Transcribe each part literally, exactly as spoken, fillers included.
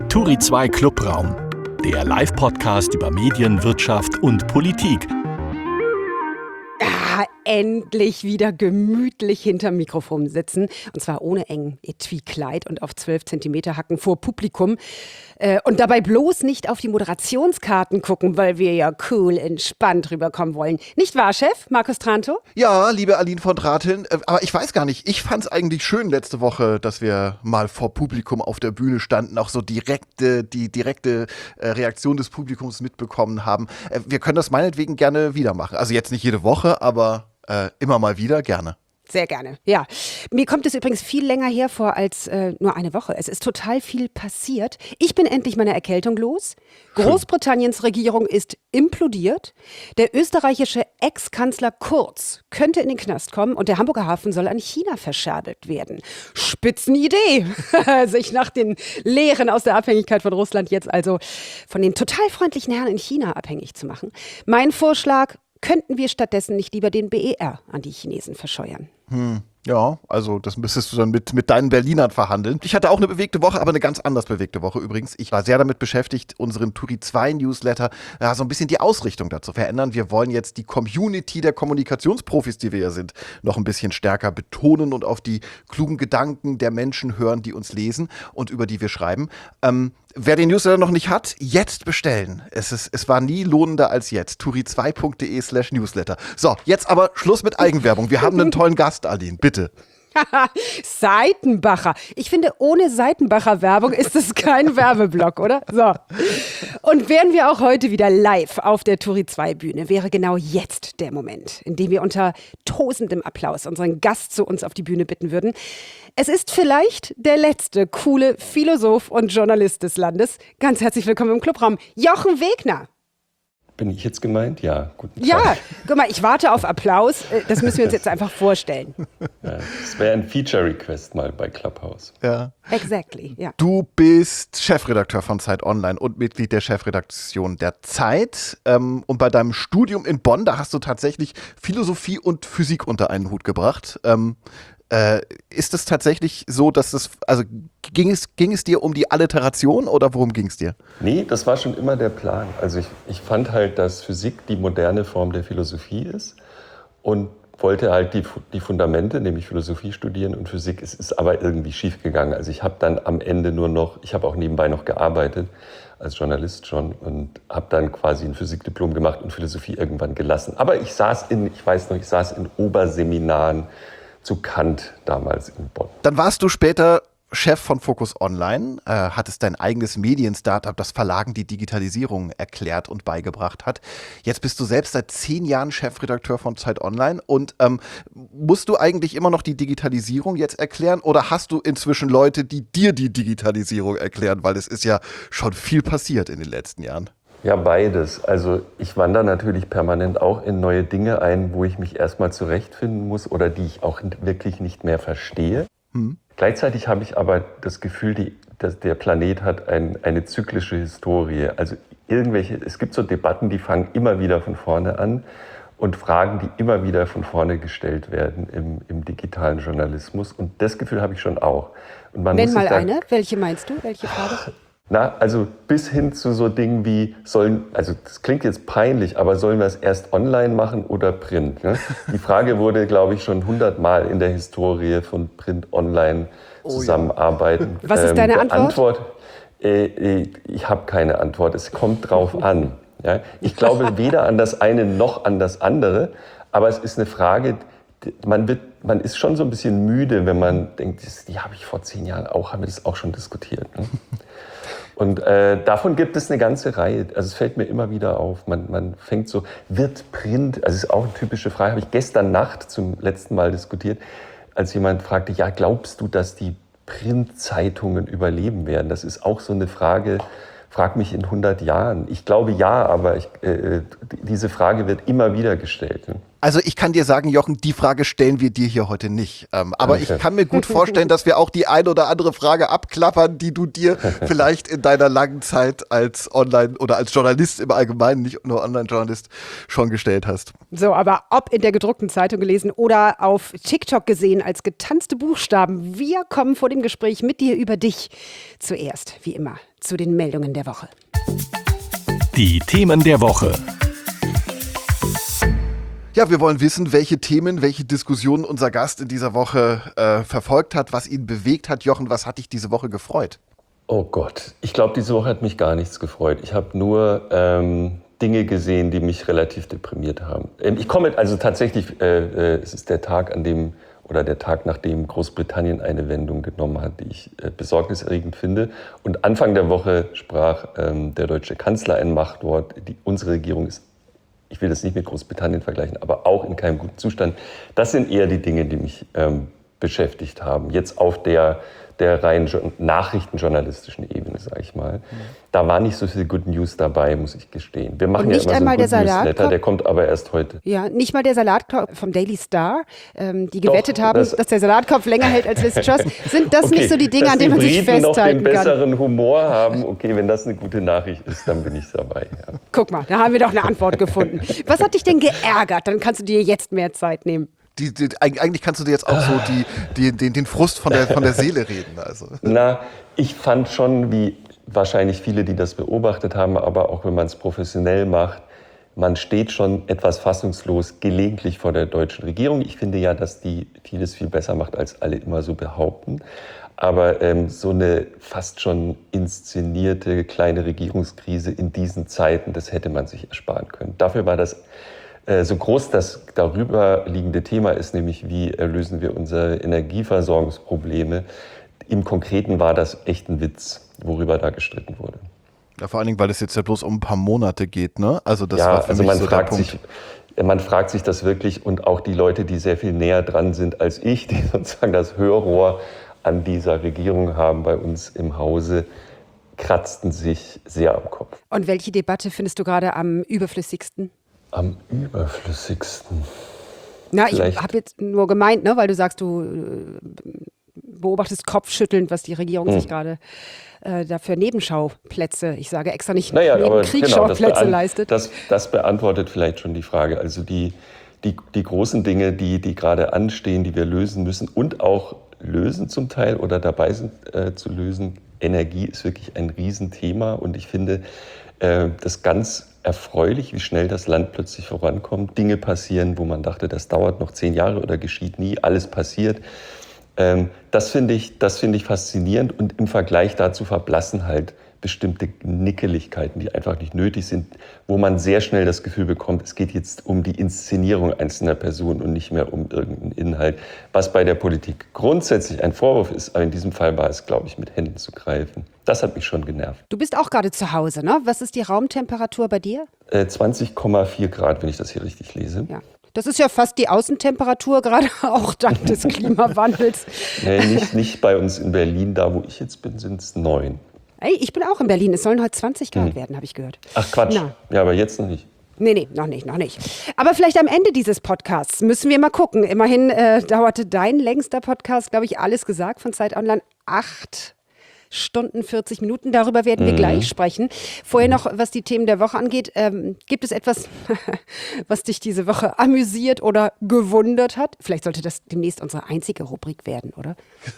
Turi zwei Clubraum, der Live-Podcast über Medien, Wirtschaft und Politik. Ah, endlich wieder gemütlich hinterm Mikrofon sitzen. Und zwar ohne engen Etui-Kleid und auf zwölf Zentimeter Hacken vor Publikum. Äh, und dabei bloß nicht auf die Moderationskarten gucken, weil wir ja cool entspannt rüberkommen wollen. Nicht wahr, Chef? Markus Tranto? Ja, liebe Aline von Drateln, äh, aber ich weiß gar nicht, ich fand es eigentlich schön letzte Woche, dass wir mal vor Publikum auf der Bühne standen, auch so direkte, die direkte äh, Reaktion des Publikums mitbekommen haben. Äh, wir können das meinetwegen gerne wieder machen. Also jetzt nicht jede Woche, aber äh, immer mal wieder gerne. Sehr gerne, ja. Mir kommt es übrigens viel länger her vor als äh, nur eine Woche. Es ist total viel passiert. Ich bin endlich meiner Erkältung los. Großbritanniens Regierung ist implodiert. Der österreichische Ex-Kanzler Kurz könnte in den Knast kommen und der Hamburger Hafen soll an China verscherbelt werden. Spitzenidee, sich nach den Lehren aus der Abhängigkeit von Russland jetzt also von den total freundlichen Herren in China abhängig zu machen. Mein Vorschlag: Könnten wir stattdessen nicht lieber den B E R an die Chinesen verscheuern? Hm. Ja, also das müsstest du dann mit, mit deinen Berlinern verhandeln. Ich hatte auch eine bewegte Woche, aber eine ganz anders bewegte Woche übrigens. Ich war sehr damit beschäftigt, unseren Turi zwei Newsletter, ja, so ein bisschen die Ausrichtung dazu verändern. Wir wollen jetzt die Community der Kommunikationsprofis, die wir ja sind, noch ein bisschen stärker betonen und auf die klugen Gedanken der Menschen hören, die uns lesen und über die wir schreiben. Ähm, wer den Newsletter noch nicht hat, jetzt bestellen. Es, ist, es war nie lohnender als jetzt. turi zwei punkt de slash newsletter. So, jetzt aber Schluss mit Eigenwerbung. Wir haben einen tollen Gast, Aline. Bitte. Seitenbacher. Ich finde, ohne Seitenbacher-Werbung ist es kein Werbeblock, oder? So. Und wären wir auch heute wieder live auf der Turi zwei Bühne, wäre genau jetzt der Moment, in dem wir unter tosendem Applaus unseren Gast zu uns auf die Bühne bitten würden. Es ist vielleicht der letzte coole Philosoph und Journalist des Landes. Ganz herzlich willkommen im Clubraum, Jochen Wegner. Bin ich jetzt gemeint? Ja, guten Tag. Ja, guck mal, ich warte auf Applaus. Das müssen wir uns jetzt einfach vorstellen. Ja, das wäre ein Feature-Request mal bei Clubhouse. Ja. Exactly, ja. Du bist Chefredakteur von Zeit Online und Mitglied der Chefredaktion der Zeit. Ähm, und bei deinem Studium in Bonn, da hast du tatsächlich Philosophie und Physik unter einen Hut gebracht. Ähm, Äh, ist es tatsächlich so, dass es, also ging es, ging es dir um die Alliteration oder worum ging es dir? Nee, das war schon immer der Plan. Also ich, ich fand halt, dass Physik die moderne Form der Philosophie ist und wollte halt die, die Fundamente, nämlich Philosophie studieren und Physik. Es ist aber irgendwie schief gegangen. Also ich habe dann am Ende nur noch, ich habe auch nebenbei noch gearbeitet, als Journalist schon, und habe dann quasi ein Physikdiplom gemacht und Philosophie irgendwann gelassen. Aber ich saß in, ich weiß noch, ich saß in Oberseminaren zu Kant damals in Bonn. Dann warst du später Chef von Focus Online, äh, hattest dein eigenes Medien-Startup, das Verlagen die Digitalisierung erklärt und beigebracht hat. Jetzt bist du selbst seit zehn Jahren Chefredakteur von Zeit Online und ähm, musst du eigentlich immer noch die Digitalisierung jetzt erklären oder hast du inzwischen Leute, die dir die Digitalisierung erklären, weil es ist ja schon viel passiert in den letzten Jahren? Ja, beides. Also ich wandere natürlich permanent auch in neue Dinge ein, wo ich mich erstmal zurechtfinden muss oder die ich auch wirklich nicht mehr verstehe. Hm. Gleichzeitig habe ich aber das Gefühl, die, dass der Planet hat ein, eine zyklische Historie. Also irgendwelche, es gibt so Debatten, die fangen immer wieder von vorne an und Fragen, die immer wieder von vorne gestellt werden im, im digitalen Journalismus. Und das Gefühl habe ich schon auch. Und man Nenn muss mal da, eine. Welche meinst du? Welche Frage? Na, also bis hin zu so Dingen wie, sollen, also das klingt jetzt peinlich, aber sollen wir es erst online machen oder print? Ne? Die Frage wurde, glaube ich, schon hundertmal in der Historie von Print, Online zusammenarbeiten. Oh ja. Was ist deine ähm, Antwort? Antwort äh, äh, ich habe keine Antwort, es kommt drauf an. Ja? Ich glaube weder an das eine noch an das andere, aber es ist eine Frage, man, wird, man ist schon so ein bisschen müde, wenn man denkt, das, die habe ich vor zehn Jahren auch, haben wir das auch schon diskutiert. Ne? Und äh, davon gibt es eine ganze Reihe. Also es fällt mir immer wieder auf. Man, man fängt so, wird Print, also es ist auch eine typische Frage, habe ich gestern Nacht zum letzten Mal diskutiert, als jemand fragte, ja, glaubst du, dass die Printzeitungen überleben werden? Das ist auch so eine Frage, frag mich in hundert Jahren. Ich glaube ja, aber ich, äh, diese Frage wird immer wieder gestellt. Also ich kann dir sagen, Jochen, die Frage stellen wir dir hier heute nicht. Ähm, aber Danke. ich kann mir gut vorstellen, dass wir auch die ein oder andere Frage abklappern, die du dir vielleicht in deiner langen Zeit als Online- oder als Journalist im Allgemeinen, nicht nur Online-Journalist, schon gestellt hast. So, aber ob in der gedruckten Zeitung gelesen oder auf TikTok gesehen als getanzte Buchstaben, wir kommen vor dem Gespräch mit dir über dich zuerst, wie immer, zu den Meldungen der Woche. Die Themen der Woche. Ja, wir wollen wissen, welche Themen, welche Diskussionen unser Gast in dieser Woche äh, verfolgt hat, was ihn bewegt hat. Jochen, was hat dich diese Woche gefreut? Oh Gott, ich glaube, diese Woche hat mich gar nichts gefreut. Ich habe nur ähm, Dinge gesehen, die mich relativ deprimiert haben. Ähm, ich komme, also tatsächlich, äh, äh, es ist der Tag, an dem oder der Tag, nachdem Großbritannien eine Wendung genommen hat, die ich äh, besorgniserregend finde. Und Anfang der Woche sprach ähm, der deutsche Kanzler ein Machtwort. Die, unsere Regierung ist, ich will das nicht mit Großbritannien vergleichen, aber auch in keinem guten Zustand. Das sind eher die Dinge, die mich ähm, beschäftigt haben. Jetzt auf der, der rein nachrichtenjournalistischen Ebene, sage ich mal. Da war nicht so viel Good News dabei, muss ich gestehen. Wir machen Und ja nicht immer so einmal einen der Good Newsletter, Salatkopf? der kommt aber erst heute. Ja, nicht mal der Salatkopf vom Daily Star, ähm, die Doch, gewettet haben, das- dass der Salatkopf länger hält als Liz Truss. Sind das Okay, nicht so die Dinge, dass an denen man die sich Briten noch den festhalten kann? besseren Humor haben, okay, wenn das eine gute Nachricht ist, dann bin ich dabei. Ja. Guck mal, da haben wir doch eine Antwort gefunden. Was hat dich denn geärgert? Dann kannst du dir jetzt mehr Zeit nehmen. Die, die, eig- eigentlich kannst du dir jetzt auch so die, die, den, den Frust von der, von der Seele reden. Also. Na, ich fand schon, wie wahrscheinlich viele, die das beobachtet haben, aber auch wenn man es professionell macht, man steht schon etwas fassungslos gelegentlich vor der deutschen Regierung. Ich finde ja, dass die vieles viel besser macht, als alle immer so behaupten. Aber ähm, so eine fast schon inszenierte kleine Regierungskrise in diesen Zeiten, das hätte man sich ersparen können. Dafür war das äh, so groß, das darüber liegende Thema ist, nämlich wie äh, lösen wir unsere Energieversorgungsprobleme. Im Konkreten war das echt ein Witz, worüber da gestritten wurde. Ja, vor allen Dingen, weil es jetzt ja bloß um ein paar Monate geht, ne? Also das Ja, war für also mich man so der fragt Punkt. sich, man fragt sich das wirklich und auch die Leute, die sehr viel näher dran sind als ich, die sozusagen das Hörrohr an dieser Regierung haben bei uns im Hause, kratzten sich sehr am Kopf. Und welche Debatte findest du gerade am überflüssigsten? Am überflüssigsten. Na, ich Vielleicht- habe jetzt nur gemeint, ne, weil du sagst, du äh, beobachtest kopfschüttelnd, was die Regierung Hm. sich gerade äh, da für Nebenschauplätze, ich sage extra nicht Naja, aber genau, das, Nebenkriegsschauplätze beant- leistet. das, das beantwortet vielleicht schon die Frage. Also die, die, die großen Dinge, die, die gerade anstehen, die wir lösen müssen und auch lösen zum Teil oder dabei sind äh, zu lösen. Energie ist wirklich ein Riesenthema und ich finde äh, das ganz erfreulich, wie schnell das Land plötzlich vorankommt. Dinge passieren, wo man dachte, das dauert noch zehn Jahre oder geschieht nie. Alles passiert. Ähm, das finde ich, das finde ich faszinierend und im Vergleich dazu verblassen halt bestimmte Nickeligkeiten, die einfach nicht nötig sind, wo man sehr schnell das Gefühl bekommt, es geht jetzt um die Inszenierung einzelner Personen und nicht mehr um irgendeinen Inhalt, was bei der Politik grundsätzlich ein Vorwurf ist, aber in diesem Fall war es, glaube ich, mit Händen zu greifen. Das hat mich schon genervt. Du bist auch gerade zu Hause, ne? Was ist die Raumtemperatur bei dir? Äh, zwanzig Komma vier Grad, wenn ich das hier richtig lese. Ja. Das ist ja fast die Außentemperatur, gerade auch dank des Klimawandels. Nee, nicht, nicht bei uns in Berlin, da wo ich jetzt bin, sind es neun. Ey, ich bin auch in Berlin. Es sollen heute zwanzig Grad werden, habe ich gehört. Ach Quatsch, Na. ja, aber jetzt noch nicht. Nee, nee, noch nicht, noch nicht. Aber vielleicht am Ende dieses Podcasts müssen wir mal gucken. Immerhin äh, dauerte dein längster Podcast, glaube ich, alles gesagt von Zeit Online, acht Stunden, vierzig Minuten. Darüber werden wir gleich sprechen. Vorher noch, was die Themen der Woche angeht. Ähm, gibt es etwas, was dich diese Woche amüsiert oder gewundert hat? Vielleicht sollte das demnächst unsere einzige Rubrik werden, oder?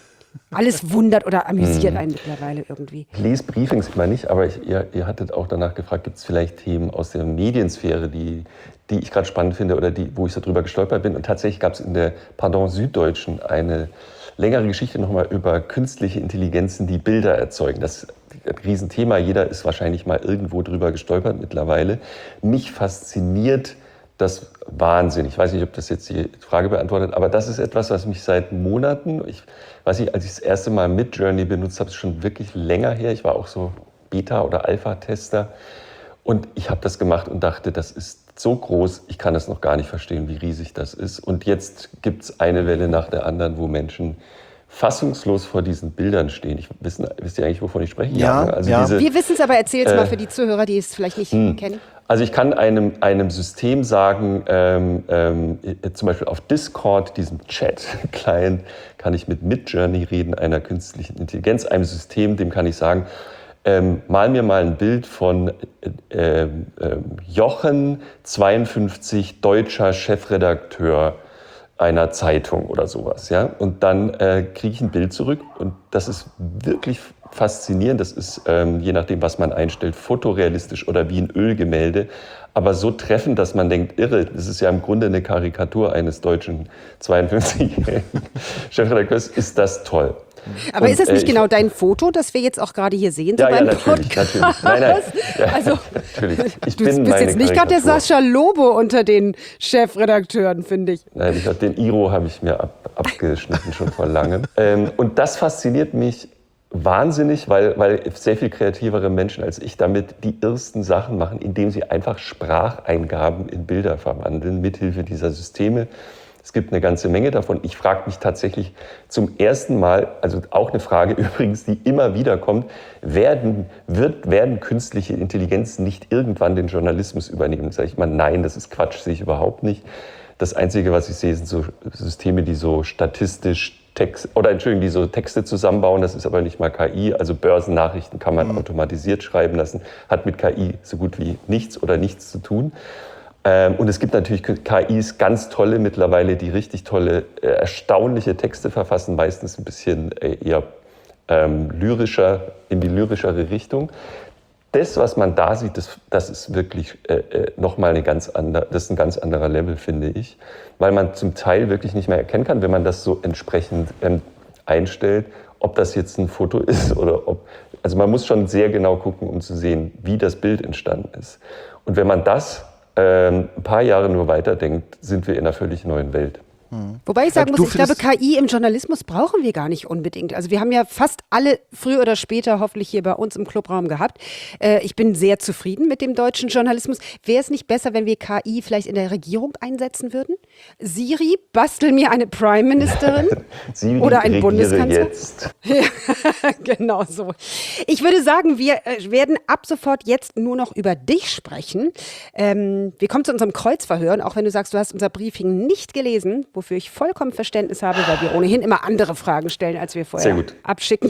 Alles wundert oder amüsiert einen mittlerweile irgendwie. Ich lese Briefings immer nicht, aber ich, ihr, ihr hattet auch danach gefragt, gibt es vielleicht Themen aus der Mediensphäre, die, die ich gerade spannend finde oder die, wo ich so drüber gestolpert bin. Und tatsächlich gab es in der Pardon Süddeutschen eine längere Geschichte nochmal über künstliche Intelligenzen, die Bilder erzeugen. Das ist ein Riesenthema. Jeder ist wahrscheinlich mal irgendwo drüber gestolpert mittlerweile. Mich fasziniert das Wahnsinn. Ich weiß nicht, ob das jetzt die Frage beantwortet, aber das ist etwas, was mich seit Monaten, ich weiß nicht, als ich das erste Mal Midjourney benutzt habe, ist schon wirklich länger her. Ich war auch so Beta- oder Alpha-Tester und ich habe das gemacht und dachte, das ist so groß, ich kann das noch gar nicht verstehen, wie riesig das ist. Und jetzt gibt es eine Welle nach der anderen, wo Menschen fassungslos vor diesen Bildern stehen. Ich, wissen, wisst ihr eigentlich, wovon ich spreche? Ja, ne? also ja. diese, Wir wissen es, aber erzähl es Äh, mal für die Zuhörer, die es vielleicht nicht kennen. Also ich kann einem, einem System sagen, ähm, ähm, zum Beispiel auf Discord, diesem Chat-Client, kann ich mit Midjourney reden, einer künstlichen Intelligenz, einem System, dem kann ich sagen, ähm, mal mir mal ein Bild von äh, äh, Jochen, zweiundfünfzig, deutscher Chefredakteur einer Zeitung oder sowas. Ja? Und dann äh, kriege ich ein Bild zurück und das ist wirklich faszinierend. Das ist, ähm, je nachdem, was man einstellt, fotorealistisch oder wie ein Ölgemälde, aber so treffend, dass man denkt, irre, das ist ja im Grunde eine Karikatur eines deutschen zweiundfünfzigjährigen Chefredakteurs, ist das toll. Aber und, ist das nicht äh, genau dein Foto, das wir jetzt auch gerade hier sehen? So ja, ja, beim natürlich, Podcast? natürlich. Nein, nein. Ja, Also, natürlich. Ich du bin bist meine jetzt nicht gerade der Karikatur. Sascha Lobo unter den Chefredakteuren, finde ich. Nein, ich glaub, den Iro habe ich mir ab, abgeschnitten schon vor langem. Ähm, und das fasziniert mich wahnsinnig, weil, weil sehr viel kreativere Menschen als ich damit die irrsten Sachen machen, indem sie einfach Spracheingaben in Bilder verwandeln, mithilfe dieser Systeme. Es gibt eine ganze Menge davon. Ich frage mich tatsächlich zum ersten Mal, also auch eine Frage übrigens, die immer wieder kommt, werden, wird, werden künstliche Intelligenzen nicht irgendwann den Journalismus übernehmen? Sage ich mal, nein, das ist Quatsch, sehe ich überhaupt nicht. Das Einzige, was ich sehe, sind so Systeme, die so statistisch Text, oder Entschuldigung, die so Texte zusammenbauen. Das ist aber nicht mal K I. Also Börsennachrichten kann man mhm. automatisiert schreiben lassen. Hat mit K I so gut wie nichts oder nichts zu tun. Ähm, und es gibt natürlich K Is, ganz tolle mittlerweile, die richtig tolle, äh, erstaunliche Texte verfassen, meistens ein bisschen äh, eher ähm, lyrischer, in die lyrischere Richtung. Das, was man da sieht, das, das ist wirklich äh, nochmal eine ganz andere, das ist ein ganz anderer Level, finde ich, weil man zum Teil wirklich nicht mehr erkennen kann, wenn man das so entsprechend ähm, einstellt, ob das jetzt ein Foto ist oder ob, also man muss schon sehr genau gucken, um zu sehen, wie das Bild entstanden ist. Und wenn man das ähm, ein paar Jahre nur weiterdenkt, sind wir in einer völlig neuen Welt. Wobei ich sagen Ja, muss, du ich glaube, findest- K I im Journalismus brauchen wir gar nicht unbedingt. Also wir haben ja fast alle früher oder später hoffentlich hier bei uns im Clubraum gehabt. Äh, ich bin sehr zufrieden mit dem deutschen Journalismus. Wäre es nicht besser, wenn wir K I vielleicht in der Regierung einsetzen würden? Siri, bastel mir eine Prime Ministerin Siri, oder einen regiere Bundeskanzler. jetzt. Ja, genau so. Ich würde sagen, wir äh, werden ab sofort jetzt nur noch über dich sprechen. Ähm, wir kommen zu unserem Kreuzverhör. Und auch wenn du sagst, du hast unser Briefing nicht gelesen, wofür ich vollkommen Verständnis habe, weil wir ohnehin immer andere Fragen stellen, als wir vorher Sehr gut. abschicken.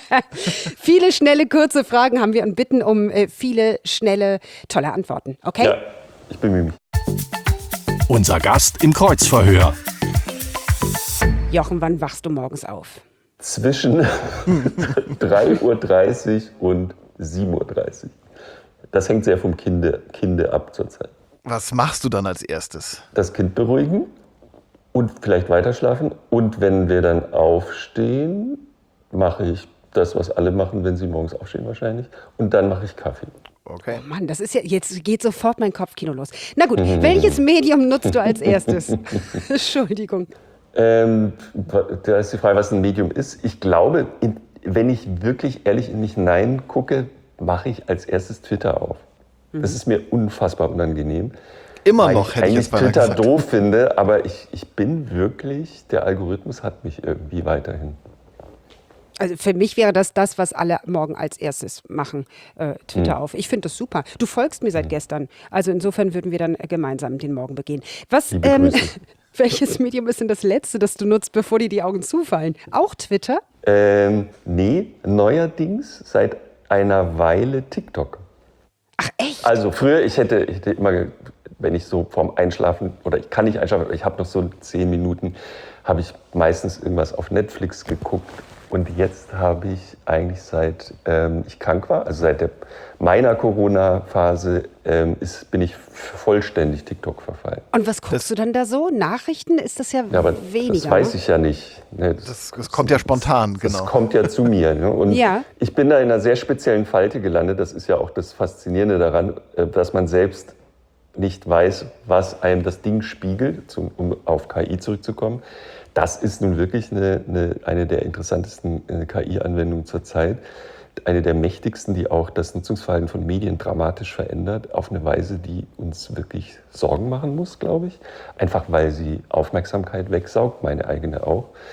Viele schnelle, kurze Fragen haben wir und bitten um äh, viele schnelle, tolle Antworten. Okay? Ja, ich bemühe mich. Unser Gast im Kreuzverhör. Jochen, wann wachst du morgens auf? Zwischen drei Uhr dreißig und sieben Uhr dreißig. Das hängt sehr vom Kinde, Kinde ab zurzeit. Was machst du dann als erstes? Das Kind beruhigen und vielleicht weiterschlafen. Und wenn wir dann aufstehen, mache ich das, was alle machen, wenn sie morgens aufstehen wahrscheinlich. Und dann mache ich Kaffee. Okay. Oh Mann, das ist ja, jetzt geht sofort mein Kopfkino los. Na gut, welches Medium nutzt du als erstes? Entschuldigung. Ähm, da ist die Frage, was ein Medium ist. Ich glaube, in, wenn ich wirklich ehrlich in mich hineingucke, mache ich als erstes Twitter auf. Das ist mir unfassbar unangenehm. Immer weil noch, ich hätte ich eigentlich jetzt beinahe Twitter gesagt. doof finde, aber ich, ich bin wirklich, der Algorithmus hat mich irgendwie weiterhin. Also für mich wäre das das, was alle morgen als erstes machen, äh, Twitter auf. Ich finde das super. Du folgst mir seit gestern. Also insofern würden wir dann äh, gemeinsam den Morgen begehen. Was, Liebe ähm, Grüße. welches Medium ist denn das letzte, das du nutzt, bevor dir die Augen zufallen? Auch Twitter? Ähm, nee, neuerdings seit einer Weile TikTok. Ach echt? Also früher, ich hätte, ich hätte immer, ge- wenn ich so vorm Einschlafen, oder ich kann nicht einschlafen, aber ich habe noch so zehn Minuten, habe ich meistens irgendwas auf Netflix geguckt. Und jetzt habe ich eigentlich seit ähm, ich krank war, also seit der, meiner Corona-Phase, ähm, ist, bin ich vollständig TikTok verfallen. Und was guckst du dann da so? Nachrichten ist das ja, Ja, aber weniger. das weiß ne? ich ja nicht. Ne, Das, das kommt ja spontan, Das genau. kommt ja zu mir. Ne? Und Ja. ich bin da in einer sehr speziellen Falte gelandet. Das ist ja auch das Faszinierende daran, äh, dass man selbst nicht weiß, was einem das Ding spiegelt, zum, um auf K I zurückzukommen. Das ist nun wirklich eine, eine, eine der interessantesten äh, K I-Anwendungen zurzeit. Eine der mächtigsten, die auch das Nutzungsverhalten von Medien dramatisch verändert, auf eine Weise, die uns wirklich Sorgen machen muss, glaube ich. Einfach weil sie Aufmerksamkeit wegsaugt, meine eigene auch.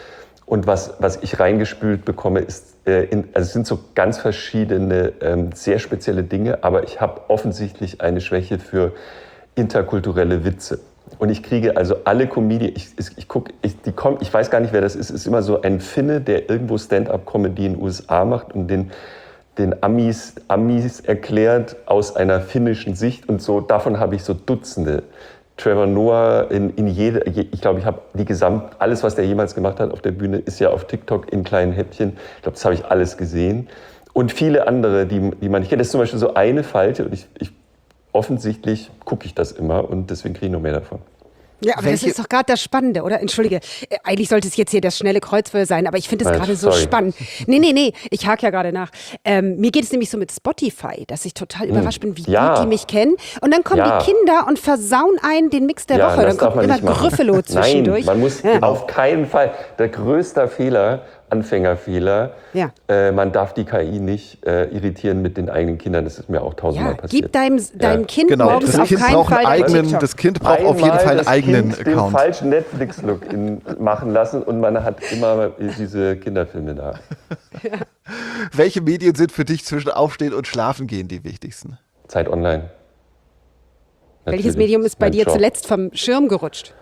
Und was, was ich reingespült bekomme, ist, äh, in, also es sind so ganz verschiedene, ähm, sehr spezielle Dinge, aber ich habe offensichtlich eine Schwäche für interkulturelle Witze. Und ich kriege also alle Comedians, ich, ich, ich, guck, ich, die, ich weiß gar nicht, wer das ist, ist immer so ein Finne, der irgendwo Stand-up-Comedy in den U S A macht und den, den Amis, Amis erklärt aus einer finnischen Sicht. Und so davon habe ich so Dutzende. Trevor Noah in, in jede, ich glaube, ich habe die gesamt, alles, was der jemals gemacht hat auf der Bühne, ist ja auf TikTok in kleinen Häppchen. Ich glaube, das habe ich alles gesehen. Und viele andere, die, die man nicht kennt. Das ist zum Beispiel so eine Falte und ich, ich offensichtlich gucke ich das immer und deswegen kriege ich noch mehr davon. Ja, aber Welche- das ist doch gerade das Spannende, oder? Entschuldige, äh, eigentlich sollte es jetzt hier das schnelle Kreuzfeuer sein, aber ich finde es Nein, gerade so sorry. spannend. Nee, nee, nee, ich hake ja gerade nach. Ähm, mir geht es nämlich so mit Spotify, dass ich total überrascht bin, wie Ja. gut die mich kennen. Und dann kommen Ja. die Kinder und versauen einen den Mix der Ja, Woche. das Dann darf kommt man immer nicht machen. Griffelo zwischendurch. Nein, man muss Ja. auf keinen Fall, der größte Fehler, Anfängerfehler, Ja. äh, man darf die K I nicht äh, irritieren mit den eigenen Kindern, das ist mir auch tausendmal Ja, passiert. gib deinem, deinem Kind Genau, morgens das auf Kind keinen braucht Fall einen dein eigenen, TikTok. das Kind braucht auf jeden Einmal Fall einen das eigenen kind den Account. falschen Netflix-Look in- machen lassen und man hat immer diese Kinderfilme da. Welche Medien sind für dich zwischen Aufstehen und Schlafen gehen die wichtigsten? Zeit online. Welches Natürlich, Medium ist bei mein dir Job. zuletzt vom Schirm gerutscht?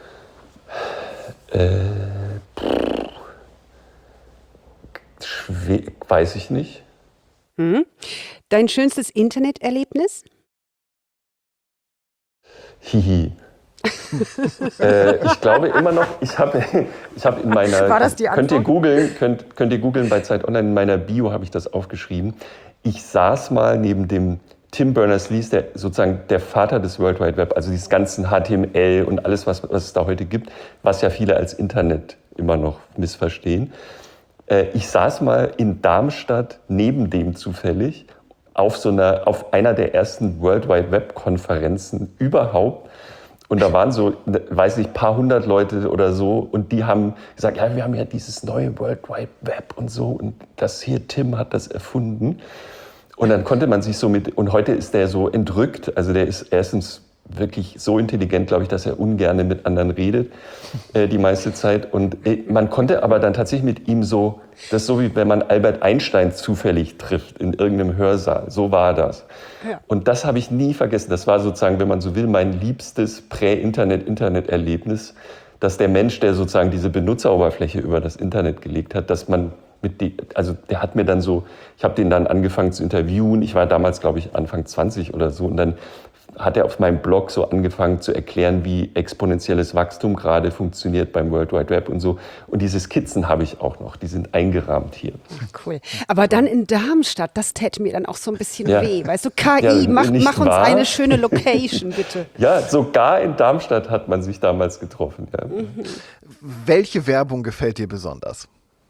Schwe- Weiß ich nicht. Dein schönstes Interneterlebnis? Hihi. äh, ich glaube immer noch, ich habe ich hab in meiner, War das die könnt ihr Antwort? googeln, könnt, könnt ihr googeln bei Zeit Online, in meiner Bio habe ich das aufgeschrieben. Ich saß mal neben dem Tim Berners-Lee, der sozusagen der Vater des World Wide Web, also dieses ganzen H T M L und alles, was, was es da heute gibt, was ja viele als Internet immer noch missverstehen. Äh, ich saß mal in Darmstadt neben dem zufällig auf so einer, auf einer der ersten World Wide Web Konferenzen überhaupt. Und da waren so, weiß nicht, ein paar hundert Leute oder so und die haben gesagt, ja, wir haben ja dieses neue World Wide Web und so und das hier, Tim hat das erfunden. Und dann konnte man sich so mit, und heute ist der so entrückt, also der ist erstens wirklich so intelligent, glaube ich, dass er ungern mit anderen redet, äh, die meiste Zeit. Und äh, man konnte aber dann tatsächlich mit ihm so, das ist so wie wenn man Albert Einstein zufällig trifft in irgendeinem Hörsaal, so war das. Ja. Und das habe ich nie vergessen. Das war sozusagen, wenn man so will, mein liebstes Prä-Internet-Internet-Erlebnis, dass der Mensch, der sozusagen diese Benutzeroberfläche über das Internet gelegt hat, dass man mit die, also der hat mir dann so, ich habe den dann angefangen zu interviewen. Ich war damals, glaube ich, Anfang zwanzig oder so. Und dann hat er auf meinem Blog so angefangen zu erklären, wie exponentielles Wachstum gerade funktioniert beim World Wide Web und so. Und diese Skizzen habe ich auch noch, die sind eingerahmt hier. Cool. Aber dann in Darmstadt, das täte mir dann auch so ein bisschen Ja. weh. Weißt du, K I, Ja, mach, nicht mach uns wahr? eine schöne Location, bitte. Ja, sogar in Darmstadt hat man sich damals getroffen. Ja. Welche Werbung gefällt dir besonders?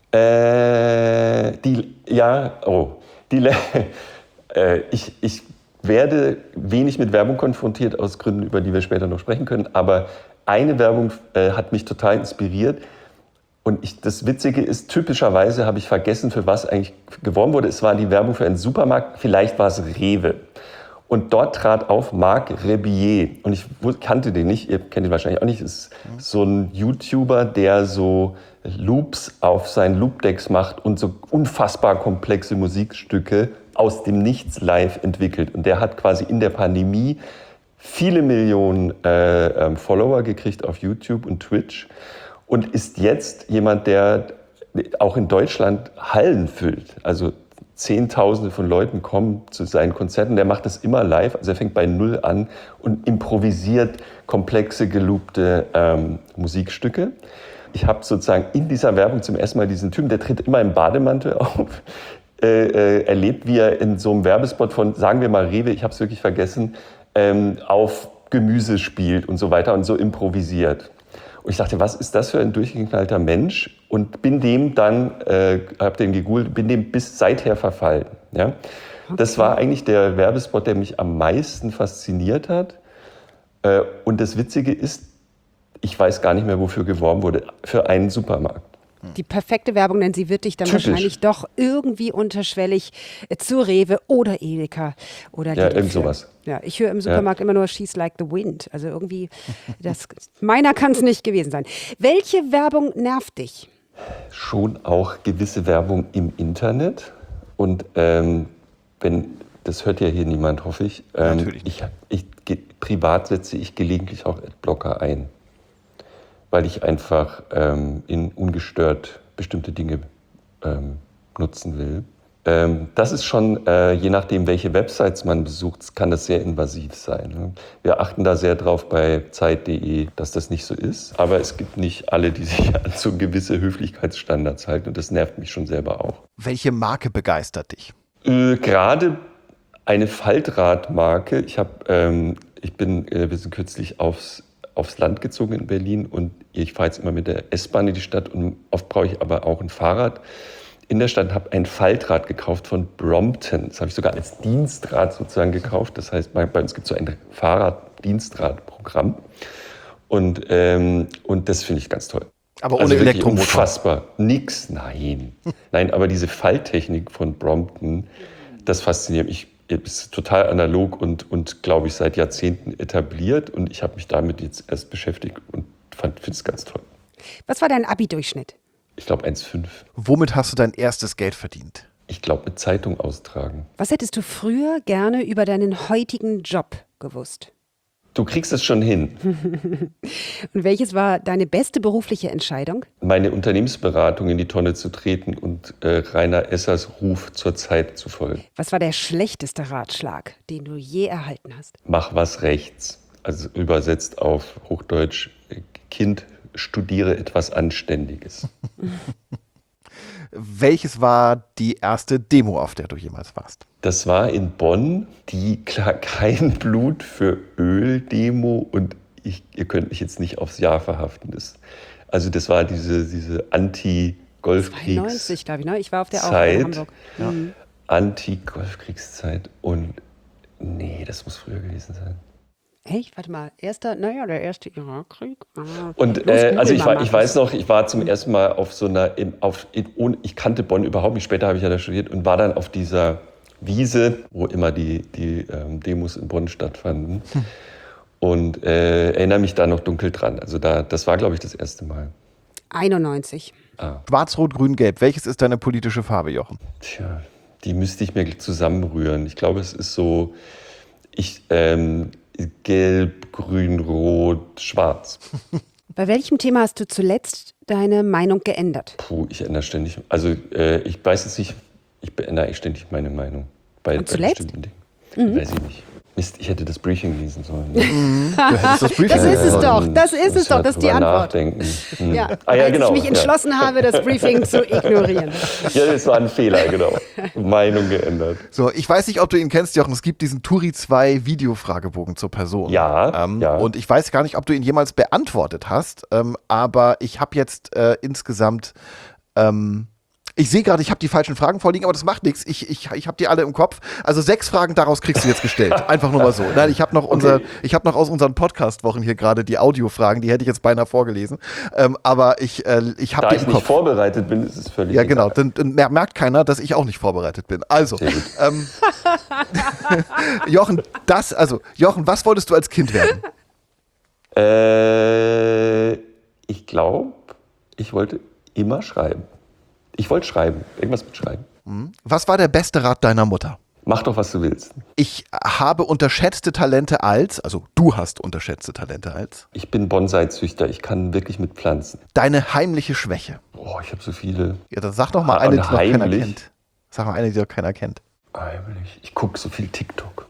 Äh, die, ja, oh, die, Le- äh, ich, ich werde wenig mit Werbung konfrontiert, aus Gründen, über die wir später noch sprechen können, aber eine Werbung äh, hat mich total inspiriert. Und ich, das Witzige ist, typischerweise habe ich vergessen, für was eigentlich geworben wurde. Es war die Werbung für einen Supermarkt, vielleicht war es Rewe. Und dort trat auf Marc Rebillet. Und ich wus- kannte den nicht, ihr kennt ihn wahrscheinlich auch nicht. Es ist so ein YouTuber, der so Loops auf seinen Loopdecks macht und so unfassbar komplexe Musikstücke aus dem Nichts live entwickelt. Und der hat quasi in der Pandemie viele Millionen äh, ähm, Follower gekriegt auf YouTube und Twitch und ist jetzt jemand, der auch in Deutschland Hallen füllt. Also Zehntausende von Leuten kommen zu seinen Konzerten. Der macht das immer live, also er fängt bei Null an und improvisiert komplexe, geloopte ähm, Musikstücke. Ich habe sozusagen in dieser Werbung zum ersten Mal diesen Typen, der tritt immer im Bademantel auf, äh, äh, erlebt, wie er in so einem Werbespot von, sagen wir mal Rewe, ich habe es wirklich vergessen, ähm, auf Gemüse spielt und so weiter und so improvisiert. Und ich dachte, was ist das für ein durchgeknallter Mensch? Und bin dem dann, äh, habe den gegoogelt, bin dem bis seither verfallen. Ja? Okay. Das war eigentlich der Werbespot, der mich am meisten fasziniert hat. Äh, und das Witzige ist, ich weiß gar nicht mehr, wofür geworben wurde, für einen Supermarkt. Die perfekte Werbung, denn sie wird dich dann Typisch. wahrscheinlich doch irgendwie unterschwellig äh, zu Rewe oder Edeka oder Ja, Lidl irgend führen. sowas. Ja, ich höre im Supermarkt immer nur She's Like the Wind. Also irgendwie, das, meiner kann es nicht gewesen sein. Welche Werbung nervt dich? Schon auch gewisse Werbung im Internet. Und ähm, wenn, das hört ja hier niemand, hoffe ich. Ähm, Natürlich nicht. Ich, ich, ge, privat setze ich gelegentlich auch Adblocker ein, weil ich einfach ähm, in ungestört bestimmte Dinge ähm, nutzen will. Ähm, das ist schon, äh, je nachdem, welche Websites man besucht, kann das sehr invasiv sein. Ne? Wir achten da sehr drauf bei Zeit punkt de, dass das nicht so ist. Aber es gibt nicht alle, die sich an so gewisse Höflichkeitsstandards halten. Und das nervt mich schon selber auch. Welche Marke begeistert dich? Äh, gerade eine Faltradmarke. Ich, hab, ähm, ich bin, äh, wir sind kürzlich aufs, aufs Land gezogen in Berlin. Und ich fahre jetzt immer mit der S-Bahn in die Stadt. Und oft brauche ich aber auch ein Fahrrad in der Stadt, habe ein Faltrad gekauft von Brompton. Das habe ich sogar als Dienstrad sozusagen gekauft. Das heißt, bei, bei uns gibt es so ein Fahrrad-Dienstrad-Programm. Und, ähm, und das finde ich ganz toll. Aber ohne also Elektromotor? Unfassbar. Nix, nein. Nein, aber diese Falttechnik von Brompton, das fasziniert mich. Ist total analog und, und glaube ich, seit Jahrzehnten etabliert. Und ich habe mich damit jetzt erst beschäftigt und finde es ganz toll. Was war dein Abi-Durchschnitt? Ich glaube eins Komma fünf. Womit hast du dein erstes Geld verdient? Ich glaube, mit Zeitung austragen. Was hättest du früher gerne über deinen heutigen Job gewusst? Du kriegst es schon hin. Und welches war deine beste berufliche Entscheidung? Meine Unternehmensberatung in die Tonne zu treten und äh, Rainer Essers Ruf zur Zeit zu folgen. Was war der schlechteste Ratschlag, den du je erhalten hast? Mach was rechts. Also übersetzt auf Hochdeutsch, Kind, studiere etwas Anständiges. Welches war die erste Demo, auf der du jemals warst? Das war in Bonn die klar kein Blut für Öl-Demo und ich, ihr könnt mich jetzt nicht aufs Jahr verhaften. Das, also das war diese, diese Anti-Golfkriegs- zweiundneunzig, glaube ich, ne? Ich war auf der Zeit, auch in Hamburg. Ja. Mhm. Anti-Golfkriegszeit und nee, das muss früher gewesen sein. Echt? Warte mal. Erster, naja, der erste Irakkrieg. Ah. Und Los, äh, also ich, google war, mal, ich weiß noch, ich war zum ersten Mal auf so einer, in, auf, in, ohne, ich kannte Bonn überhaupt nicht, später habe ich ja da studiert und war dann auf dieser Wiese, wo immer die, die ähm, Demos in Bonn stattfanden. Hm. Und äh, erinnere mich da noch dunkel dran. Also da, das war, glaube ich, das erste Mal. einundneunzig. Ah. Schwarz, Rot, Grün, Gelb. Welches ist deine politische Farbe, Jochen? Tja, die müsste ich mir zusammenrühren. Ich glaube, es ist so, ich, ähm, Gelb, Grün, Rot, Schwarz. Bei welchem Thema hast du zuletzt deine Meinung geändert? Puh, ich ändere ständig. Also äh, ich weiß es nicht, ich ändere ständig meine Meinung. Bei, Und bei zuletzt? bestimmten Dingen. Mhm. Weiß ich nicht. Mist, ich hätte das Briefing lesen sollen. Ne? Du hättest das Briefing Das ist es lesen doch, sollen. das ist es doch, das ist die drüber Antwort. Nachdenken. Mhm. Ja, Ah, ja, als genau. ich mich entschlossen ja. habe, das Briefing zu ignorieren. Ja, das war ein Fehler, genau. Meinung geändert. So, ich weiß nicht, ob du ihn kennst, Jochen. Es gibt diesen Turi zwei Videofragebogen zur Person. Ja, ähm, ja. Und ich weiß gar nicht, ob du ihn jemals beantwortet hast. Ähm, aber ich habe jetzt äh, insgesamt ähm, ich sehe gerade, ich habe die falschen Fragen vorliegen, aber das macht nichts. Ich, ich, ich habe die alle im Kopf. Also sechs Fragen daraus kriegst du jetzt gestellt. Einfach nur mal so. Nein, ich habe noch, unser, Okay. ich hab noch aus unseren Podcast-Wochen hier gerade die Audiofragen, die hätte ich jetzt beinahe vorgelesen. Ähm, aber ich, äh, ich habe Da die ich im nicht Kopf. vorbereitet bin, ist es völlig Ja, genau. egal. Dann, dann merkt keiner, dass ich auch nicht vorbereitet bin. Also, Sehr gut. ähm, Jochen, das, also, Jochen, was wolltest du als Kind werden? Äh, ich glaube, ich wollte immer schreiben. Ich wollte schreiben, irgendwas mit Schreiben. Was war der beste Rat deiner Mutter? Mach doch, was du willst. Ich habe unterschätzte Talente als, also du hast unterschätzte Talente als, Ich bin Bonsai-Züchter, ich kann wirklich mit Pflanzen. deine heimliche Schwäche. Oh, ich habe so viele. Ja, dann sag doch mal Ah, eine, die und noch keiner heimlich? kennt. Sag mal eine, die noch keiner kennt. Heimlich. Ich gucke so viel TikTok.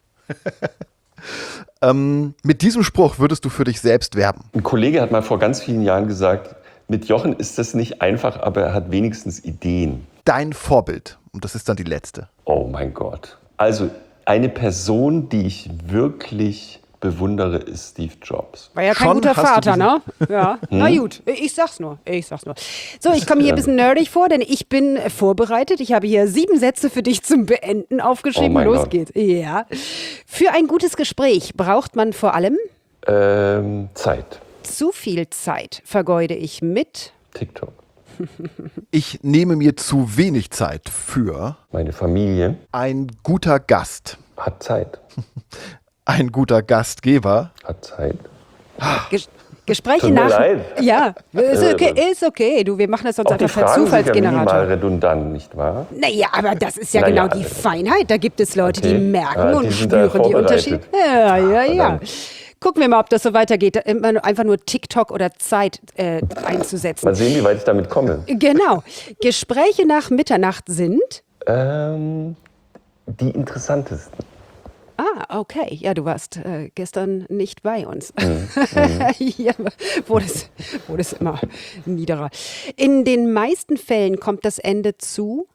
Ähm, mit diesem Spruch würdest du für dich selbst werben. Ein Kollege hat mal vor ganz vielen Jahren gesagt, mit Jochen ist das nicht einfach, aber er hat wenigstens Ideen. Dein Vorbild. Und das ist dann die letzte. Oh mein Gott. Also eine Person, die ich wirklich bewundere, ist Steve Jobs. War ja kein Schon guter hast du Vater, diesen- ne? Ja. Na gut, ich sag's nur. Ich sag's nur. So, ich komme hier ein bisschen nerdig vor, denn ich bin vorbereitet. Ich habe hier sieben Sätze für dich zum Beenden aufgeschrieben. Oh mein Los Gott. geht's. Ja. Für ein gutes Gespräch braucht man vor allem Ähm, Zeit. zu viel Zeit. Vergeude ich mit TikTok. Ich nehme mir zu wenig Zeit für Meine Familie ein guter Gast. hat Zeit. Ein guter Gastgeber. Hat Zeit. Ges Gespräche Tut mir nach. leid. Ja, ist okay, ist okay. Du, wir machen das sonst Auch die einfach per Fragen sind ja Zufallsgenerator. minimal redundant, nicht wahr? Naja, aber das ist ja Naja, genau die also- Feinheit. Da gibt es Leute, die Okay. merken Ah, die und sind da spüren die vorbereitet. Unterschiede. Ja, ja, ja. verdammt. Gucken wir mal, ob das so weitergeht. Immer nur- Einfach nur TikTok oder Zeit äh, einzusetzen. Mal sehen, wie weit ich damit komme. Genau. Gespräche nach Mitternacht sind. Ähm, die interessantesten. Ah, okay. Ja, du warst äh, gestern nicht bei uns. Mhm. Hier wurde es, wurde es immer niederer. In den meisten Fällen kommt das Ende zu.